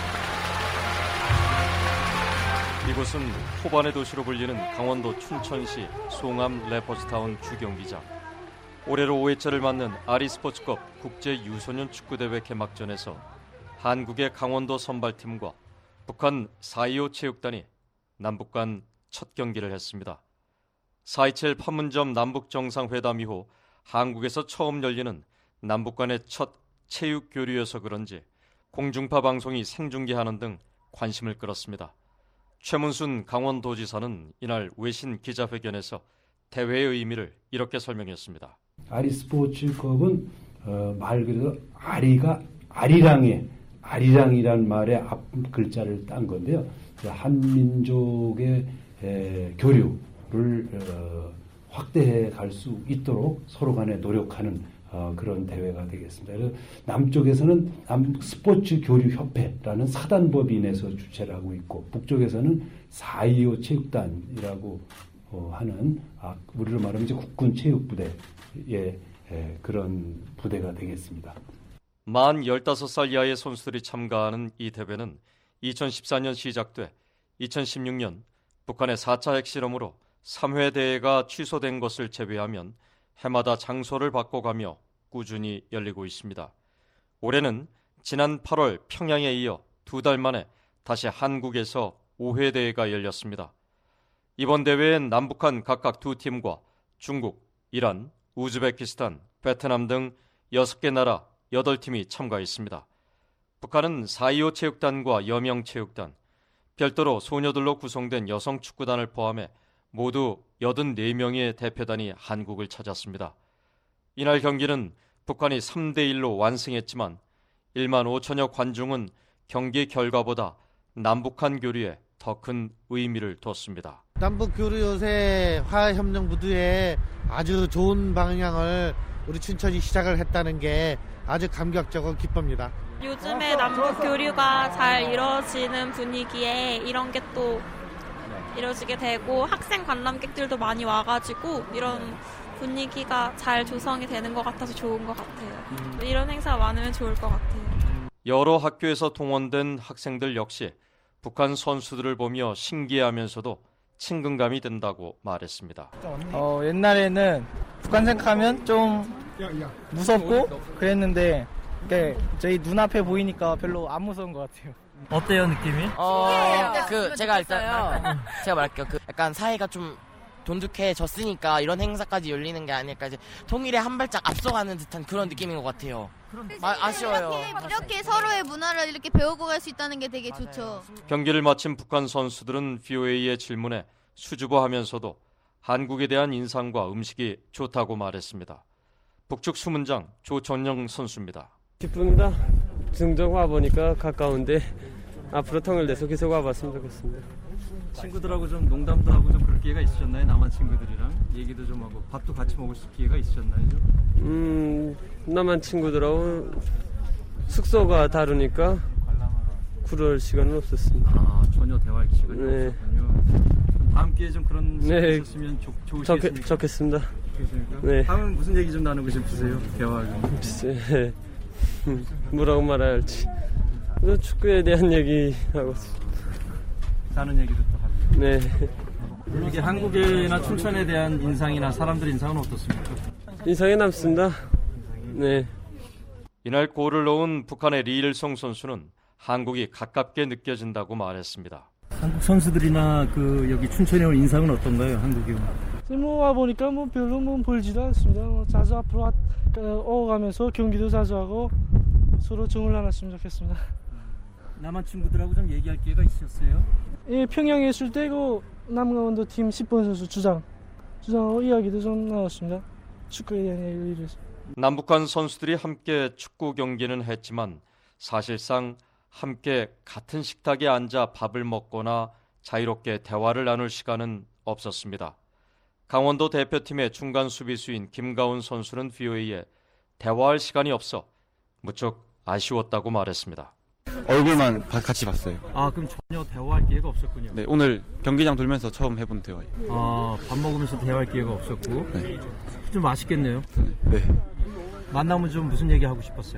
이곳은 호반의 도시로 불리는 강원도 춘천시 송암 레퍼스타운 주경기장. 올해로 5회째를 맞는 아리스포츠컵 국제 유소년 축구대회 개막전에서 한국의 강원도 선발팀과 북한 4.25 체육단이 남북 간 첫 경기를 했습니다. 4.27 판문점 남북정상회담 이후 한국에서 처음 열리는 남북 간의 첫 체육 교류여서 그런지 공중파 방송이 생중계하는 등 관심을 끌었습니다. 최문순 강원도지사는 이날 외신 기자회견에서 대회의 의미를 이렇게 설명했습니다. 아리스포츠컵은 말 그대로 아리랑이란 말의 앞 글자를 딴 건데요. 한민족의 교류를 확대해 갈 수 있도록 서로 간에 노력하는 그런 대회가 되겠습니다. 그래서 남쪽에서는 스포츠 교류 협회라는 사단법인에서 주최를 하고 있고 북쪽에서는 4.25 체육단이라고 하는 우리로 말하면 이제 국군 체육부대의 그런 부대가 되겠습니다. 만 15살 이하의 선수들이 참가하는 이 대회는 2014년 시작돼 2016년 북한의 4차 핵실험으로 3회 대회가 취소된 것을 제외하면 해마다 장소를 바꿔가며 꾸준히 열리고 있습니다. 올해는 지난 8월 평양에 이어 2달 만에 다시 한국에서 5회 대회가 열렸습니다. 이번 대회엔 남북한 각각 2팀과 중국, 이란, 우즈베키스탄, 베트남 등 6개 나라 8팀이 참가했습니다. 북한은 4.25 체육단과 여명체육단, 별도로 소녀들로 구성된 여성축구단을 포함해 모두 84명의 대표단이 한국을 찾았습니다. 이날 경기는 북한이 3대1로 완승했지만 1만 5천여 관중은 경기 결과보다 남북한 교류에 더 큰 의미를 뒀습니다. 남북교류 요새 화해협력 무드에 아주 좋은 방향을 우리 춘천이 시작을 했다는 게 아주 감격적이고 기쁩니다. 요즘에 남북 교류가 잘 이루어지는 분위기에 이런 게 또 이루어지게 되고 학생 관람객들도 많이 와가지고 이런 분위기가 잘 조성이 되는 것 같아서 좋은 것 같아요. 이런 행사가 많으면 좋을 것 같아요. 여러 학교에서 동원된 학생들 역시 북한 선수들을 보며 신기해하면서도 친근감이 든다고 말했습니다. 옛날에는 북한 생각하면 좀 무섭고 그랬는데 저희 눈앞에 보이니까 별로 안 무서운 것 같아요. 어때요, 느낌이? 제가 일단 제가 말할게요. 약간 사회가 좀 돈독해졌으니까 이런 행사까지 열리는 게 아닐까, 이제 통일에 한 발짝 앞서가는 듯한 그런 느낌인 것 같아요. 아쉬워요. 이렇게 서로의 문화를 이렇게 배우고 갈 수 있다는 게 되게 좋죠. 경기를 마친 북한 선수들은 VOA의 질문에 수줍어하면서도 한국에 대한 인상과 음식이 좋다고 말했습니다. 북측 수문장 조천영 선수입니다. 기쁩니다. 증정 와보니까 가까운데 앞으로 통일돼서 계속 와봤으면 좋겠습니다. 친구들하고 좀 농담도 하고 좀 그럴 기회가 있으셨나요? 남한 친구들이랑 얘기도 좀 하고 밥도 같이 먹을 수 기회가 있으셨나요? 남한 친구들하고 숙소가 다르니까 그럴 시간은 없었습니다. 아, 전혀 대화할 시간이 네. 없었군요. 다음 기회에 좀 그런 시간이 네. 있었으면 좋으시겠습니까? 좋겠습니다. 그렇습니까? 네. 다음은 무슨 얘기 좀 나누고 싶으세요? 대화를. 글쎄, 뭐라고 말해야 할지. 축구에 대한 얘기하고 사는 얘기도 또 하고요. 네. 이게 한국이나 춘천에 대한 인상이나 사람들 인상은 어떻습니까? 인상이 남습니다. 네. 이날 골을 넣은 북한의 리일송 선수는 한국이 가깝게 느껴진다고 말했습니다. 한국 선수들이나 여기 춘천에 온 인상은 어떤가요? 한국이 온. 와보니까 별로 보이지도 않습니다. 자주 앞으로 어가면서 경기도 자주 하고 서로 정을 나눴으면 좋겠습니다. 남한 친구들하고 좀 얘기할 기회가 있었어요? 예, 평양에 있을 때 남강원도 팀 10번 선수 주장하고 이야기도 좀 나눴습니다. 축구에 대한 얘기를. 남북한 선수들이 함께 축구 경기는 했지만 사실상 함께 같은 식탁에 앉아 밥을 먹거나 자유롭게 대화를 나눌 시간은 없었습니다. 강원도 대표팀의 중간 수비수인 김가훈 선수는 VOA에 대화할 시간이 없어 무척 아쉬웠다고 말했습니다. 얼굴만 같이 봤어요. 아, 그럼 전혀 대화할 기회가 없었군요. 네, 오늘 경기장 돌면서 처음 해본 대화예요. 아, 밥 먹으면서 대화할 기회가 없었고. 네. 좀 맛있겠네요. 네. 만나면 좀 무슨 얘기 하고 싶었어요?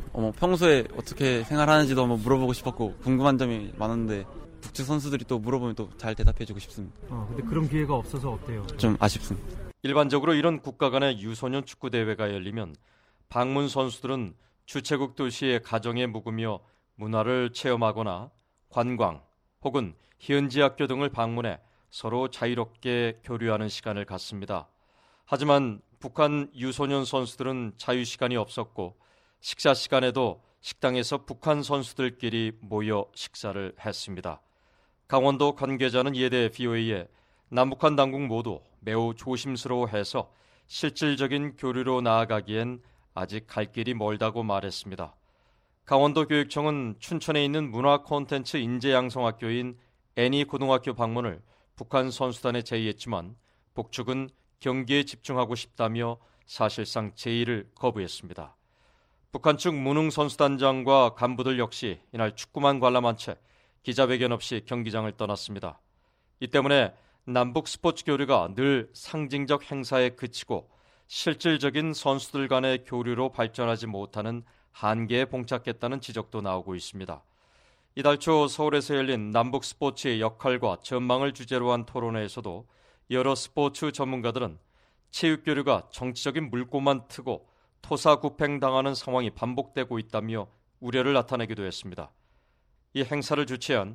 평소에 어떻게 생활하는지도 한번 물어보고 싶었고 궁금한 점이 많은데 북측 선수들이 또 물어보면 또 잘 대답해주고 싶습니다. 근데 그런 기회가 없어서 어때요? 좀 아쉽습니다. 일반적으로 이런 국가 간의 유소년 축구 대회가 열리면 방문 선수들은 주최국 도시의 가정에 묵으며 문화를 체험하거나 관광 혹은 현지 학교 등을 방문해 서로 자유롭게 교류하는 시간을 갖습니다. 하지만 북한 유소년 선수들은 자유 시간이 없었고 식사 시간에도 식당에서 북한 선수들끼리 모여 식사를 했습니다. 강원도 관계자는 이에 대해 VOA에 남북한 당국 모두 매우 조심스러워해서 실질적인 교류로 나아가기엔 아직 갈 길이 멀다고 말했습니다. 강원도 교육청은 춘천에 있는 문화 콘텐츠 인재양성학교인 애니고등학교 방문을 북한 선수단에 제의했지만 북측은 경기에 집중하고 싶다며 사실상 제의를 거부했습니다. 북한 측 무능 선수단장과 간부들 역시 이날 축구만 관람한 채 기자회견 없이 경기장을 떠났습니다. 이 때문에 남북 스포츠 교류가 늘 상징적 행사에 그치고 실질적인 선수들 간의 교류로 발전하지 못하는 한계에 봉착했다는 지적도 나오고 있습니다. 이달 초 서울에서 열린 남북 스포츠의 역할과 전망을 주제로 한 토론회에서도 여러 스포츠 전문가들은 체육교류가 정치적인 물꼬만 트고 토사구팽당하는 상황이 반복되고 있다며 우려를 나타내기도 했습니다. 이 행사를 주최한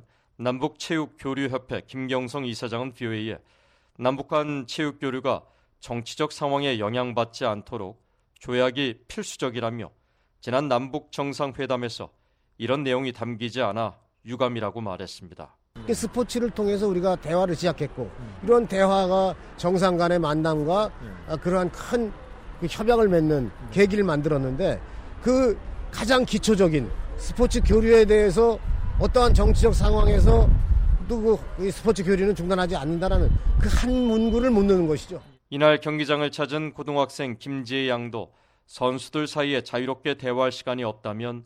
남북체육교류협회 김경성 이사장은 VOA에 남북한 체육교류가 정치적 상황에 영향받지 않도록 조약이 필수적이라며 지난 남북 정상회담에서 이런 내용이 담기지 않아 유감이라고 말했습니다. 스포츠를 통해서 우리가 대화를 시작했고 이런 대화가 정상 간의 만남과 그러한 큰 협약을 맺는 계기를 만들었는데 그 가장 기초적인 스포츠 교류에 대해서 어떠한 정치적 상황에서 또 그 스포츠 교류는 중단하지 않는다라는 그 한 문구를 못 넣는 것이죠. 이날 경기장을 찾은 고등학생 김지혜 양도 선수들 사이에 자유롭게 대화할 시간이 없다면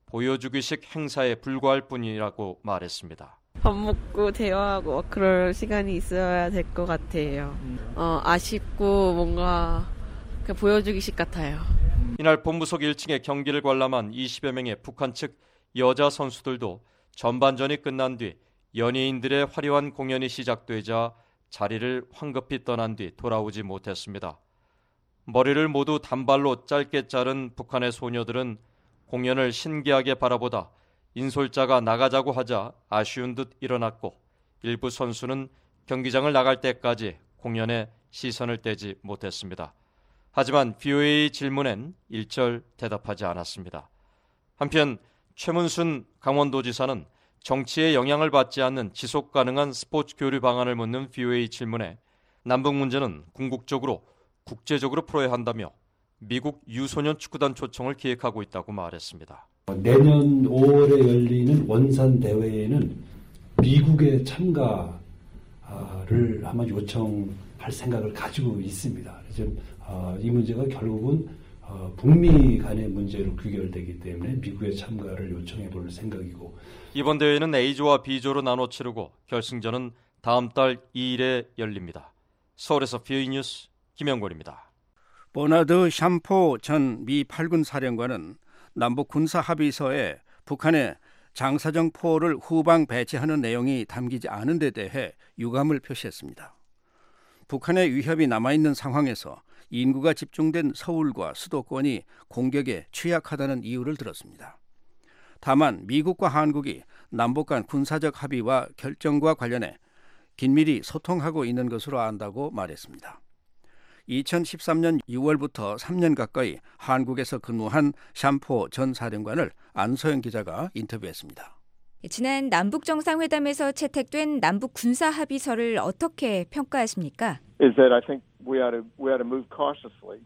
보여주기식 행사에 불과할 뿐이라고 말했습니다. 밥 먹고 대화하고 그럴 시간이 있어야 될 것 같아요. 아쉽고 뭔가 그냥 보여주기식 같아요. 이날 본부석 1층에 경기를 관람한 20여 명의 북한 측 여자 선수들도 전반전이 끝난 뒤 연예인들의 화려한 공연이 시작되자 자리를 황급히 떠난 뒤 돌아오지 못했습니다. 머리를 모두 단발로 짧게 자른 북한의 소녀들은 공연을 신기하게 바라보다 인솔자가 나가자고 하자 아쉬운 듯 일어났고 일부 선수는 경기장을 나갈 때까지 공연에 시선을 떼지 못했습니다. 하지만 VOA 질문엔 일절 대답하지 않았습니다. 한편 최문순 강원도지사는 정치에 영향을 받지 않는 지속 가능한 스포츠 교류 방안을 묻는 VOA 질문에 남북 문제는 궁극적으로 국제적으로 풀어야 한다며 미국 유소년 축구단 초청을 기획하고 있다고 말했습니다. 내년 5월에 열리는 원산 대회에는 미국의 참가를 아마 요청할 생각을 가지고 있습니다. 이 문제가 결국은 북미 간의 문제로 귀결되기 때문에 미국의 참가를 요청해 볼 생각이고 이번 대회는 A조와 B조로 나눠 치르고 결승전은 다음 달 2일에 열립니다. 서울에서 뷰이 뉴스 김영권입니다. 버나드 샴포 전 미 8군 사령관은 남북 군사 합의서에 북한의 장사정 포를 후방 배치하는 내용이 담기지 않은 데 대해 유감을 표시했습니다. 북한의 위협이 남아있는 상황에서 인구가 집중된 서울과 수도권이 공격에 취약하다는 이유를 들었습니다. 다만 미국과 한국이 남북 간 군사적 합의와 결정과 관련해 긴밀히 소통하고 있는 것으로 안다고 말했습니다. 2013년 6월부터 3년 가까이 한국에서 근무한 샴포 전 사령관을 안소영 기자가 인터뷰했습니다. 지난 남북 정상회담에서 채택된 남북 군사 합의서를 어떻게 평가하십니까? Is that I think we ought to move cautiously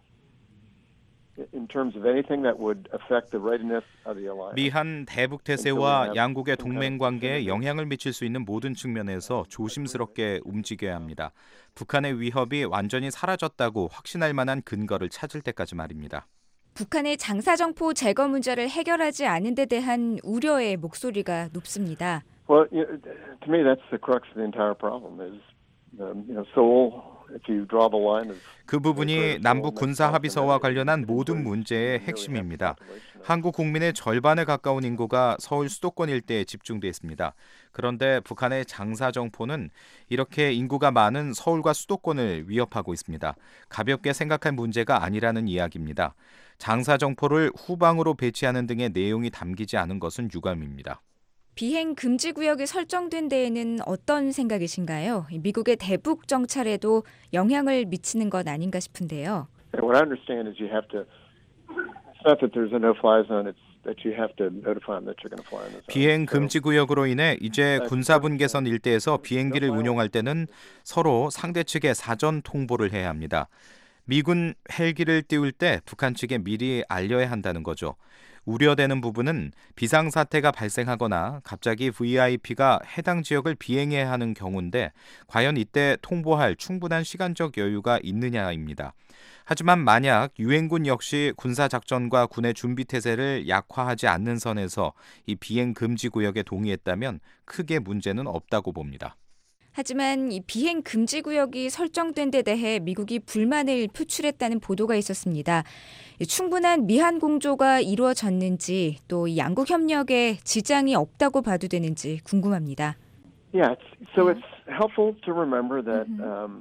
in terms of anything that would affect the readiness of the alliance. 미한 대북 태세와 양국의 동맹 관계에 영향을 미칠 수 있는 모든 측면에서 조심스럽게 움직여야 합니다. 북한의 위협이 완전히 사라졌다고 확신할 만한 근거를 찾을 때까지 말입니다. 북한의 장사정포 제거 문제를 해결하지 않은 데 대한 우려의 목소리가 높습니다. Well, to me, that's the crux of the entire problem. Is Seoul. 그 부분이 남북 군사 합의서와 관련한 모든 문제의 핵심입니다. 한국 국민의 절반에 가까운 인구가 서울 수도권 일대에 집중돼 있습니다. 그런데 북한의 장사정포는 이렇게 인구가 많은 서울과 수도권을 위협하고 있습니다. 가볍게 생각할 문제가 아니라는 이야기입니다. 장사정포를 후방으로 배치하는 등의 내용이 담기지 않은 것은 유감입니다. 비행 금지 구역이 설정된 데에는 어떤 생각이신가요? 미국의 대북 정찰에도 영향을 미치는 것 아닌가 싶은데요. What I understand is you have to. It's not that there's a no-fly zone. It's that you have to notify them that you're going to fly in the zone. 비행 금지 구역으로 인해 이제 군사분계선 일대에서 비행기를 운용할 때는 서로 상대 측에 사전 통보를 해야 합니다. 미군 헬기를 띄울 때 북한 측에 미리 알려야 한다는 거죠. 우려되는 부분은 비상사태가 발생하거나 갑자기 VIP가 해당 지역을 비행해야 하는 경우인데 과연 이때 통보할 충분한 시간적 여유가 있느냐입니다. 하지만 만약 유엔군 역시 군사작전과 군의 준비태세를 약화하지 않는 선에서 이 비행 금지 구역에 동의했다면 크게 문제는 없다고 봅니다. 하지만 이 비행 금지 구역이 설정된 데 대해 미국이 불만을 표출했다는 보도가 있었습니다. 충분한 미한 공조가 이루어졌는지 또 양국 협력에 지장이 없다고 봐도 되는지 궁금합니다. Yeah, so it's helpful to remember that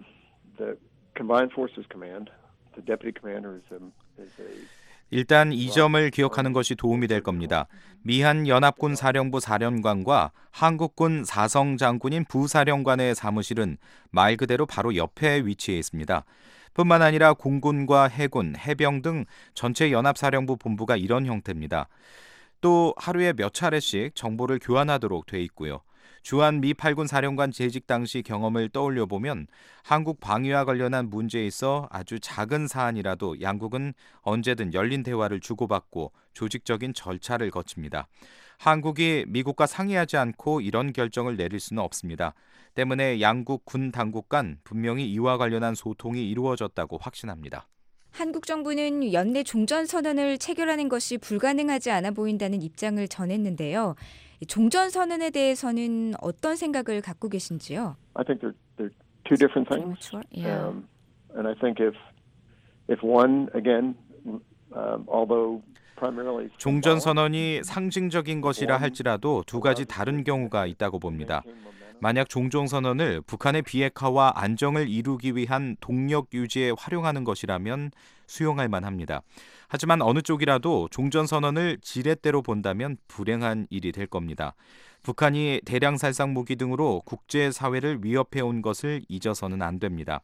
the Combined Forces Command, the Deputy Commander is a 일단 이 점을 기억하는 것이 도움이 될 겁니다. 미한 연합군 사령부 사령관과 한국군 사성 장군인 부사령관의 사무실은 말 그대로 바로 옆에 위치해 있습니다. 뿐만 아니라 공군과 해군, 해병 등 전체 연합사령부 본부가 이런 형태입니다. 또 하루에 몇 차례씩 정보를 교환하도록 돼 있고요. 주한 미 8군 사령관 재직 당시 경험을 떠올려 보면 한국 방위와 관련한 문제에 있어 아주 작은 사안이라도 양국은 언제든 열린 대화를 주고받고 조직적인 절차를 거칩니다. 한국이 미국과 상의하지 않고 이런 결정을 내릴 수는 없습니다. 때문에 양국 군 당국 간 분명히 이와 관련한 소통이 이루어졌다고 확신합니다. 한국 정부는 연내 종전선언을 체결하는 것이 불가능하지 않아 보인다는 입장을 전했는데요. 종전선언에 대해서는 어떤 생각을 갖고 계신지요? I think they're two different things. And I think if one again, although primarily 종전선언이 상징적인 것이라 할지라도 두 가지 다른 경우가 있다고 봅니다. 만약 종전선언을 북한의 비핵화와 안정을 이루기 위한 동력 유지에 활용하는 것이라면 수용할 만합니다. 하지만 어느 쪽이라도 종전선언을 지렛대로 본다면 불행한 일이 될 겁니다. 북한이 대량 살상 무기 등으로 국제사회를 위협해온 것을 잊어서는 안 됩니다.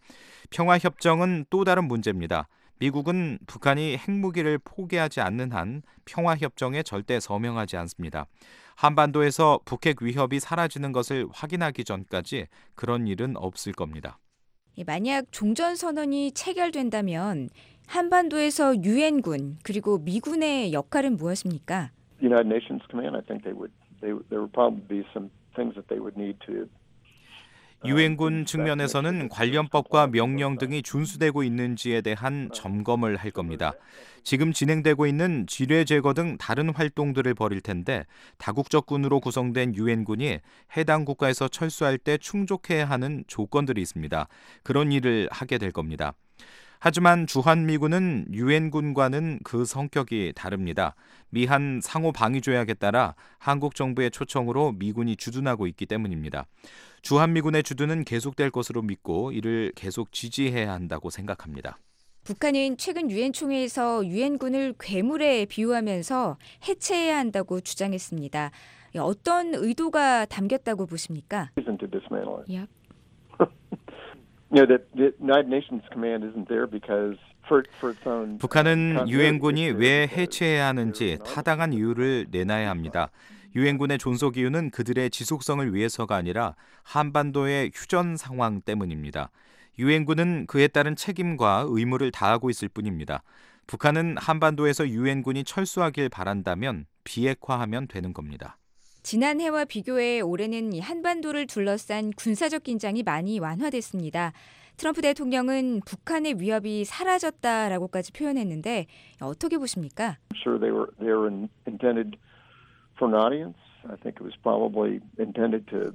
평화협정은 또 다른 문제입니다. 미국은 북한이 핵무기를 포기하지 않는 한 평화협정에 절대 서명하지 않습니다. 한반도에서 북핵 위협이 사라지는 것을 확인하기 전까지 그런 일은 없을 겁니다. 만약 종전선언이 체결된다면 한반도에서 유엔군 그리고 미군의 역할은 무엇입니까? United Nations Command, I think there would probably be some things that they would need to 유엔군 측면에서는 관련법과 명령 등이 준수되고 있는지에 대한 점검을 할 겁니다. 지금 진행되고 있는 지뢰 제거 등 다른 활동들을 벌일 텐데 다국적 군으로 구성된 유엔군이 해당 국가에서 철수할 때 충족해야 하는 조건들이 있습니다. 그런 일을 하게 될 겁니다. 하지만 주한미군은 유엔군과는 그 성격이 다릅니다. 미한 상호 방위 조약에 따라 한국 정부의 초청으로 미군이 주둔하고 있기 때문입니다. 주한미군의 주둔은 계속될 것으로 믿고 이를 계속 지지해야 한다고 생각합니다. 북한은 최근 유엔 총회에서 유엔군을 괴물에 비유하면서 해체해야 한다고 주장했습니다. 어떤 의도가 담겼다고 보십니까? Yep. You know, the United Nations command isn't there because for its own. 북한은 유엔군이 왜 해체해야 하는지 타당한 이유를 내놔야 합니다. 유엔군의 존속 이유는 그들의 지속성을 위해서가 아니라 한반도의 휴전 상황 때문입니다. 유엔군은 그에 따른 책임과 의무를 다하고 있을 뿐입니다. 북한은 한반도에서 유엔군이 철수하길 바란다면 비핵화하면 되는 겁니다. 지난해와 비교해 올해는 한반도를 둘러싼 군사적 긴장이 많이 완화됐습니다. 트럼프 대통령은 북한의 위협이 사라졌다라고까지 표현했는데 어떻게 보십니까? I'm sure they were intended for an audience. I think it was probably intended to.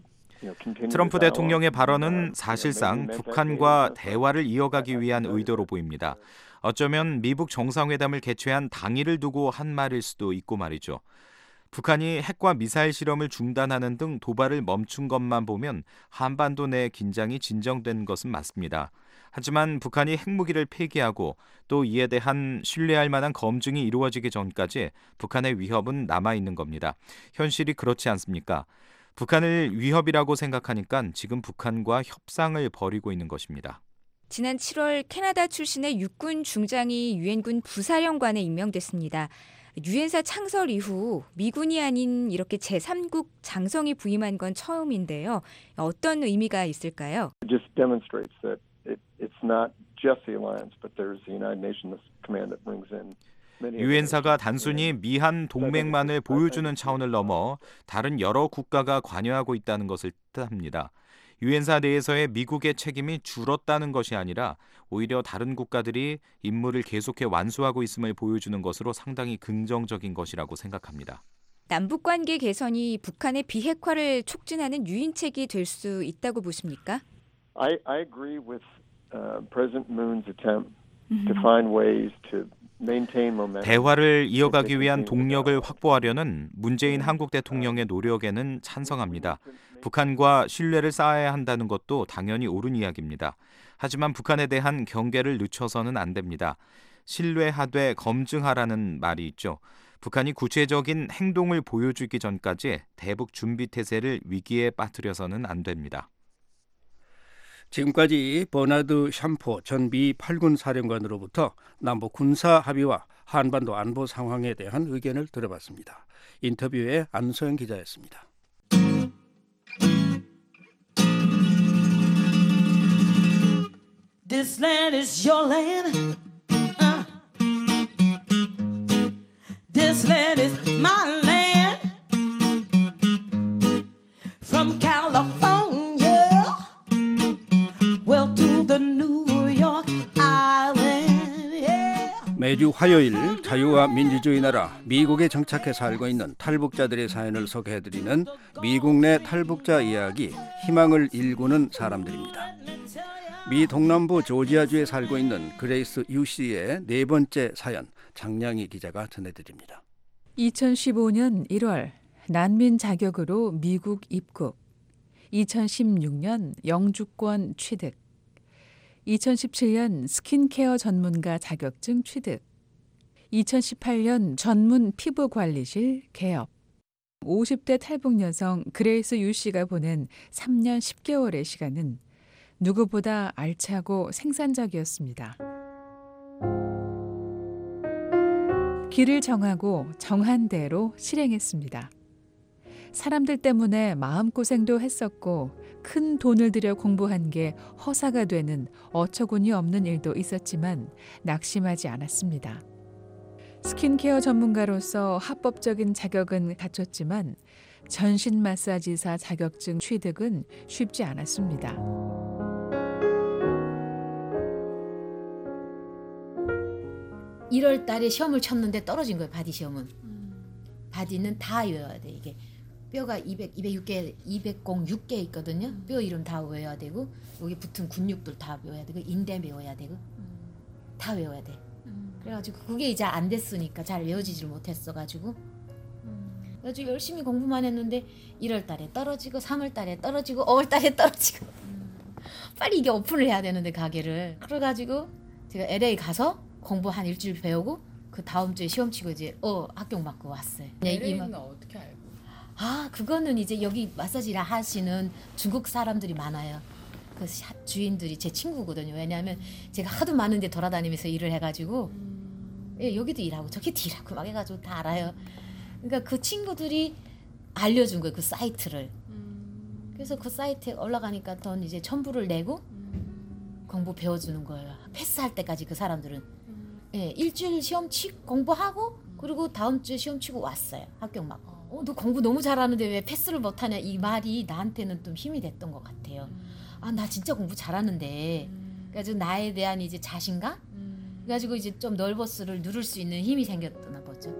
트럼프 대통령의 발언은 사실상 북한과 대화를 이어가기 위한 의도로 보입니다. 어쩌면 미북 정상회담을 개최한 당일을 두고 한 말일 수도 있고 말이죠. 북한이 핵과 미사일 실험을 중단하는 등 도발을 멈춘 것만 보면 한반도 내 긴장이 진정된 것은 맞습니다. 하지만 북한이 핵무기를 폐기하고 또 이에 대한 신뢰할 만한 검증이 이루어지기 전까지 북한의 위협은 남아있는 겁니다. 현실이 그렇지 않습니까? 북한을 위협이라고 생각하니까 지금 북한과 협상을 벌이고 있는 것입니다. 지난 7월 캐나다 출신의 육군 중장이 유엔군 부사령관에 임명됐습니다. 유엔사 창설 이후 미군이 아닌 이렇게 제3국 장성이 부임한 건 처음인데요. 어떤 의미가 있을까요? It just demonstrates that it's not just the alliance, but there's the United Nations command that brings in. 유엔사가 단순히 미한 동맹만을 보여주는 차원을 넘어 다른 여러 국가가 관여하고 있다는 것을 뜻합니다. 유엔사 내에서의 미국의 책임이 줄었다는 것이 아니라 오히려 다른 국가들이 임무를 계속해 완수하고 있음을 보여주는 것으로 상당히 긍정적인 것이라고 생각합니다. 남북관계 개선이 북한의 비핵화를 촉진하는 유인책이 될 수 있다고 보십니까? I agree with President Moon's attempt to find ways to 대화를 이어가기 위한 동력을 확보하려는 문재인 한국 대통령의 노력에는 찬성합니다. 북한과 신뢰를 쌓아야 한다는 것도 당연히 옳은 이야기입니다. 하지만 북한에 대한 경계를 늦춰서는 안 됩니다. 신뢰하되 검증하라는 말이 있죠. 북한이 구체적인 행동을 보여주기 전까지 대북 준비 태세를 위기에 빠뜨려서는 안 됩니다. 지금까지 버나드 샴포 전 미 8군 사령관으로부터 남북 군사 합의와 한반도 안보 상황에 대한 의견을 들어봤습니다. 인터뷰에 안소영 기자였습니다. This land is your land. This land is my land. From California. 매주 화요일 자유와 민주주의 나라 미국에 정착해 살고 있는 탈북자들의 사연을 소개해드리는 미국 내 탈북자 이야기, 희망을 일구는 사람들입니다. 미 동남부 조지아주에 살고 있는 그레이스 유 씨의 네 번째 사연, 장량희 기자가 전해드립니다. 2015년 1월 난민 자격으로 미국 입국, 2016년 영주권 취득, 2017년 스킨케어 전문가 자격증 취득, 2018년 전문 피부관리실 개업, 50대 탈북 여성 그레이스 유 씨가 보낸 3년 10개월의 시간은 누구보다 알차고 생산적이었습니다. 길을 정하고 정한 대로 실행했습니다. 사람들 때문에 마음고생도 했었고 큰 돈을 들여 공부한 게 허사가 되는 어처구니 없는 일도 있었지만 낙심하지 않았습니다. 스킨케어 전문가로서 합법적인 자격은 갖췄지만 전신 마사지사 자격증 취득은 쉽지 않았습니다. 음. 1월 달에 시험을 쳤는데 떨어진 거예요. 바디 시험은. 바디는 다 외워야 돼. 이게 뼈가 206개 있거든요. 뼈 이름 다 외워야 되고 여기 붙은 근육들 다 외워야 되고 인대 외워야 되고 다 외워야 돼. 그래가지고 그게 이제 안 됐으니까 잘 외워지지를 못했어가지고 그래가지고 열심히 공부만 했는데 1월 달에 떨어지고 3월 달에 떨어지고 5월 달에 떨어지고 빨리 이게 오픈을 해야 되는데 가게를. 그래가지고 제가 LA 가서 공부 한 일주일 배우고 그 다음 주에 시험 치고 이제 합격 맞고 왔어요. LA는 어떻게 알고? 그거는 이제 여기 마사지를 하시는 중국 사람들이 많아요. 그 주인들이 제 친구거든요. 왜냐하면 제가 하도 많은 데 돌아다니면서 일을 해가지고 예, 여기도 일하고 저기도 일하고 막 해가지고 다 알아요. 그러니까 그 친구들이 알려준 거예요. 그 사이트를. 그래서 그 사이트에 올라가니까 돈 이제 1,000불을 내고 공부 배워주는 거예요. 패스할 때까지 그 사람들은. 예, 일주일 시험 공부하고 그리고 다음 주에 시험 치고 왔어요. 합격 맞고. 너 공부 너무 잘하는데 왜 패스를 못하냐 이 말이 나한테는 좀 힘이 됐던 것 같아요. 나 진짜 공부 잘하는데. 그래가지고 나에 대한 이제 자신감? 그래가지고 이제 좀 넓어스를 누를 수 있는 힘이 생겼던 거죠.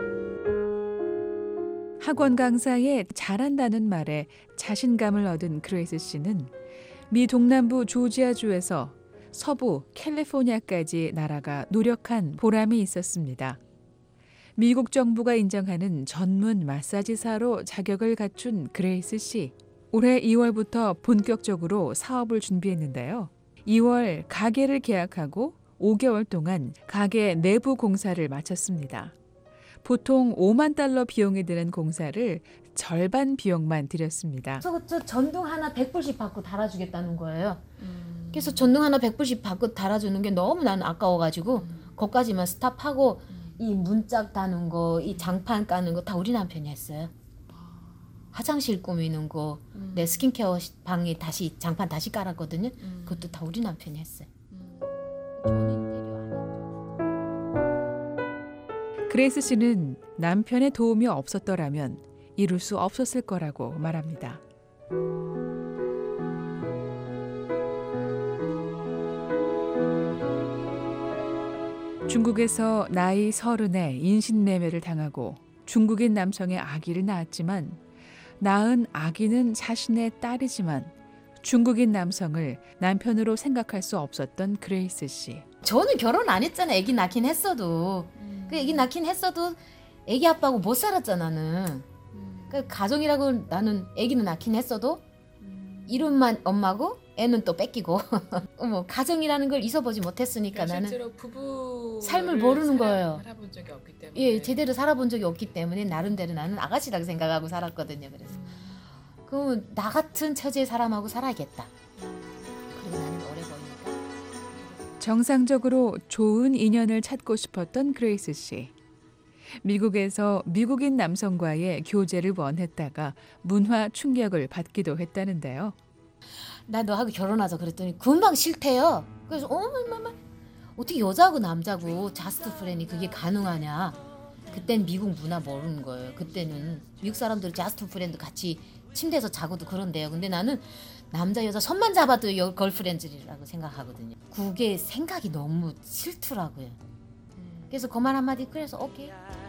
학원 강사의 잘한다는 말에 자신감을 얻은 그레이스 씨는 미 동남부 조지아주에서 서부 캘리포니아까지 날아가 노력한 보람이 있었습니다. 미국 정부가 인정하는 전문 마사지사로 자격을 갖춘 그레이스 씨. 올해 2월부터 본격적으로 사업을 준비했는데요. 2월 가게를 계약하고 5개월 동안 가게 내부 공사를 마쳤습니다. 보통 $50,000 비용이 드는 공사를 절반 비용만 들였습니다. 저 전등 하나 100불씩 받고 달아주겠다는 거예요. 그래서 전등 하나 100불씩 받고 달아주는 게 너무 나는 아까워가지고 거기까지만 스탑하고 이 문짝 다는 거, 이 장판 까는 거 다 우리 남편이 했어요. 화장실 꾸미는 거, 내 스킨케어 방에 다시 장판 다시 깔았거든요. 그것도 다 우리 남편이 했어요. 그레이스 씨는 남편의 도움이 없었더라면 이룰 수 없었을 거라고 말합니다. 중국에서 나이 30에 인신매매를 당하고 중국인 남성의 아기를 낳았지만 낳은 아기는 자신의 딸이지만 중국인 남성을 남편으로 생각할 수 없었던 그레이스 씨. 저는 결혼 안 했잖아. 아기 낳긴 했어도. 그 아기 낳긴 했어도 아기 아빠하고 못 살았잖아 나는. 그 가정이라고 나는 아기는 낳긴 했어도 이름만 엄마고 애는 또 뺏기고 가정이라는 걸 있어보지 못했으니까 나는 실제로 부부 삶을 모르는 거예요. 살아본 적이 없기 때문에. 예, 제대로 살아본 적이 없기 때문에 나름대로 나는 아가씨라고 생각하고 살았거든요. 그래서 그럼 나 같은 처지의 사람하고 살아야겠다. 그리고 나는 오래 보니까 정상적으로 좋은 인연을 찾고 싶었던 그레이스 씨. 미국에서 미국인 남성과의 교제를 원했다가 문화 충격을 받기도 했다는데요. 나 너하고 결혼하자 그랬더니 금방 싫대요. 그래서 어머머머 어떻게 여자하고 남자고 자스트 프렌이 그게 가능하냐. 그땐 미국 문화 모르는 거예요. 그때는 미국 사람들은 자스트 프렌도 같이 침대에서 자고도 그런데요. 근데 나는 남자 여자 손만 잡아도 걸프렌즈라고 생각하거든요. 그게 생각이 너무 싫더라고요. 그래서 그 말 한마디 그래서 오케이.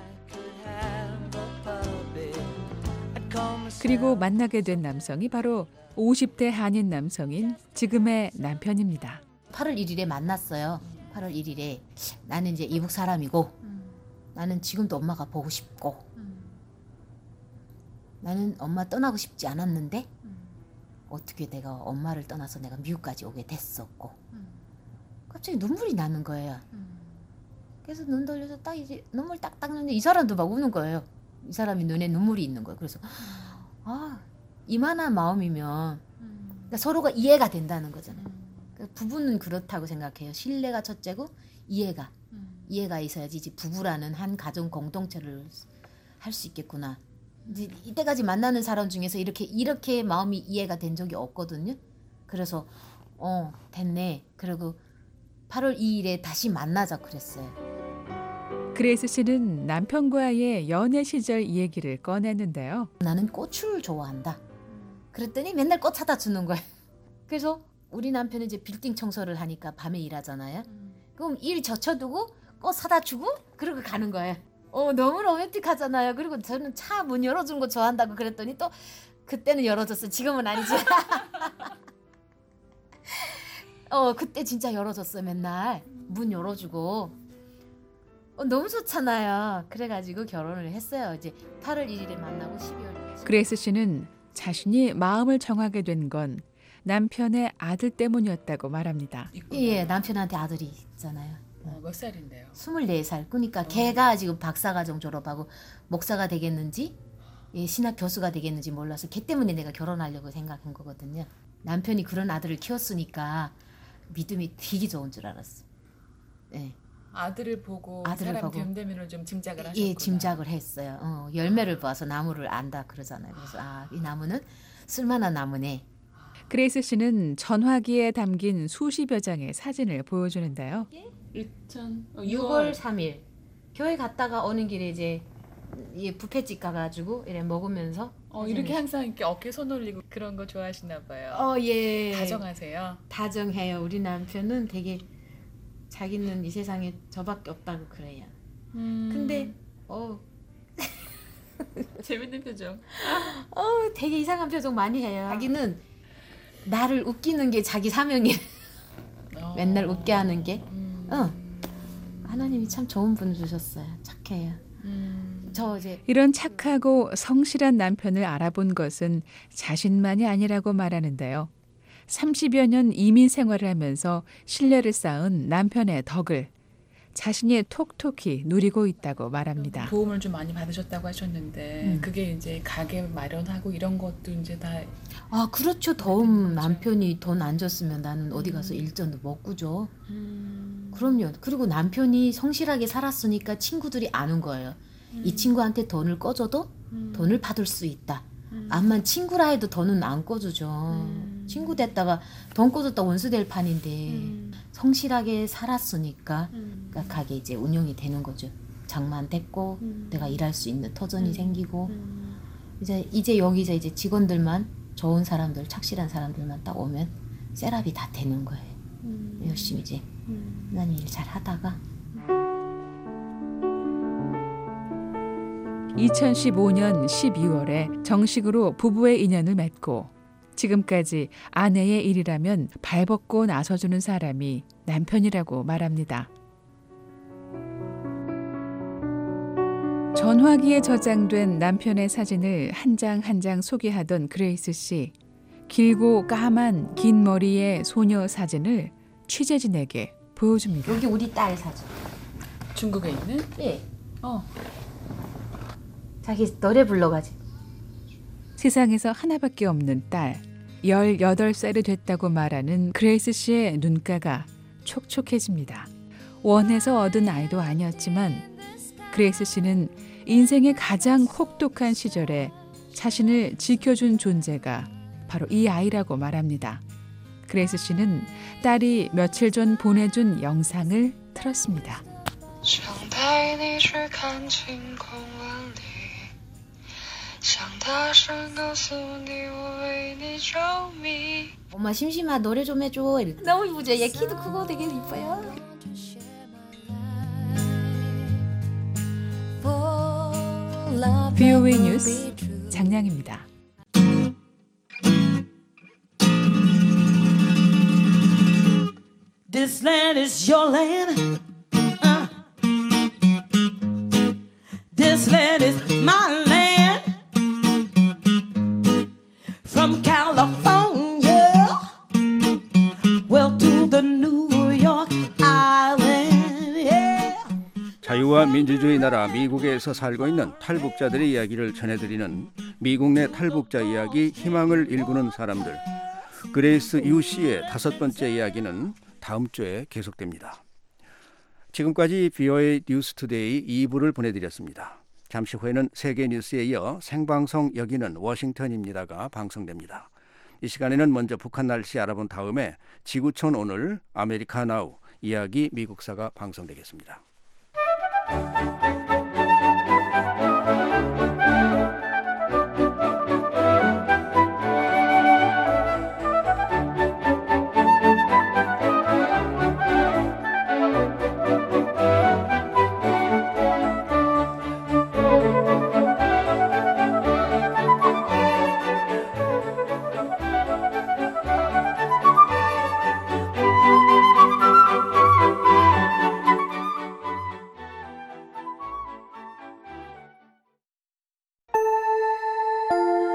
그리고 만나게 된 남성이 바로 50대 한인 남성인 지금의 남편입니다. 8월 1일에 만났어요. 8월 1일에 나는 이제 이북 사람이고 나는 지금도 엄마가 보고 싶고 나는 엄마 떠나고 싶지 않았는데 어떻게 내가 엄마를 떠나서 내가 미국까지 오게 됐었고 갑자기 눈물이 나는 거예요. 그래서 눈 돌려서 딱 이제 눈물 딱 닦는데 이 사람도 막 우는 거예요. 이 사람이 눈에 눈물이 있는 거예요. 그래서 이만한 마음이면 그러니까 서로가 이해가 된다는 거잖아요. 그러니까 부부는 그렇다고 생각해요. 신뢰가 첫째고 이해가 있어야지 이제 부부라는 한 가정 공동체를 할 수 있겠구나. 이제 이때까지 만나는 사람 중에서 이렇게 마음이 이해가 된 적이 없거든요. 그래서 됐네. 그리고 8월 2일에 다시 만나자 그랬어요. 그레이스 씨는 남편과의 연애 시절 얘기를 꺼냈는데요. 나는 꽃을 좋아한다. 그랬더니 맨날 꽃 사다 주는 거예요. 그래서 우리 남편은 이제 빌딩 청소를 하니까 밤에 일하잖아요. 그럼 일 젖혀두고 꽃 사다 주고 그러고 가는 거예요. 너무 로맨틱하잖아요. 그리고 저는 차 문 열어준 거 좋아한다고 그랬더니 또 그때는 열어줬어요. 지금은 아니지. 그때 진짜 열어줬어요. 맨날 문 열어주고. 너무 좋잖아요. 그래가지고 결혼을 했어요. 이제 8월 1일에 만나고 12월. 그레이스 씨는 자신이 마음을 정하게 된 건 남편의 아들 때문이었다고 말합니다. 예, 남편한테 아들이 있잖아요. 몇 살인데요? 24살. 그러니까 걔가 지금 박사과정 졸업하고 목사가 되겠는지 신학 교수가 되겠는지 몰라서 걔 때문에 내가 결혼하려고 생각한 거거든요. 남편이 그런 아들을 키웠으니까 믿음이 되게 좋은 줄 알았어. 네. 아들을 보고 아들을 사람 보고. 됨됨이를 좀 짐작을 하셨구나. 예, 짐작을 했어요. 열매를 봐서 나무를 안다 그러잖아요. 그래서 이 나무는 쓸만한 나무네. 그레이스 씨는 전화기에 담긴 수십여 장의 사진을 보여주는데요. 6월 3일 교회 갔다가 오는 길에 이제 뷔페집 가가지고 이래 먹으면서 이렇게 항상 이렇게 어깨 손 올리고 그런 거 좋아하시나 봐요. 예. 다정하세요. 다정해요. 우리 남편은 되게 자기는 이 세상에 저밖에 없다고 그래요. 근데 재밌는 표정. 되게 이상한 표정 많이 해요. 자기는 나를 웃기는 게 자기 사명이에요. 맨날 웃게 하는 게. 하나님이 참 좋은 분을 주셨어요. 착해요. 이런 착하고 성실한 남편을 알아본 것은 자신만이 아니라고 말하는데요. 30여 년 이민 생활을 하면서 신뢰를 쌓은 남편의 덕을 자신이 톡톡히 누리고 있다고 말합니다. 도움을 좀 많이 받으셨다고 하셨는데 그게 이제 가게 마련하고 이런 것도 이제 다 그렇죠. 도움 남편이 돈 안 줬으면 나는 어디 가서 일전도 못 구죠. 그럼요. 그리고 남편이 성실하게 살았으니까 친구들이 아는 거예요. 이 친구한테 돈을 꺼줘도 돈을 받을 수 있다. 암만 친구라 해도 돈은 안 꺼주죠. 친구 됐다가 돈 꺼줬다 원수 될 판인데 성실하게 살았으니까 가게 이제 운영이 되는 거죠. 장만 됐고 내가 일할 수 있는 터전이 생기고 이제 여기서 이제 직원들만 좋은 사람들, 착실한 사람들만 딱 오면 셋업이 다 되는 거예요. 열심히 이제 하나님 일 잘 하다가 2015년 12월에 정식으로 부부의 인연을 맺고 지금까지 아내의 일이라면 발벗고 나서주는 사람이 남편이라고 말합니다. 전화기에 저장된 남편의 사진을 한 장 한 장 소개하던 그레이스 씨. 길고 까만 긴 머리의 소녀 사진을 취재진에게 보여줍니다. 여기 우리 딸 사진. 중국에 있는? 예. 자기 노래 불러가지고. 세상에서 하나밖에 없는 딸. 18살이 됐다고 말하는 그레이스 씨의 눈가가 촉촉해집니다. 원해서 얻은 아이도 아니었지만 그레이스 씨는 인생의 가장 혹독한 시절에 자신을 지켜준 존재가 바로 이 아이라고 말합니다. 그레이스 씨는 딸이 며칠 전 보내준 영상을 틀었습니다. 엄마 심심하 노래 좀 해줘. 너무 이쁘죠? 얘 키도 크고 되게 이뻐요. VOA 뉴스 장량입니다. This land is your land. This land is my land. From California, well to the New York Island. Yeah. 자유와 민주주의 나라 미국에서 살고 있는 탈북자들의 이야기를 전해드리는 미국 내 탈북자 이야기 희망을 일구는 사람들. 그레이스 유 씨의 5번째 이야기는 다음 주에 계속됩니다. 지금까지 VOA 뉴스투데이 2부를 보내드렸습니다. 잠시 후에는 세계 뉴스에 이어 생방송 여기는 워싱턴입니다가 방송됩니다. 이 시간에는 먼저 북한 날씨 알아본 다음에 지구촌 오늘 아메리카 나우 이야기 미국사가 방송되겠습니다. Hey!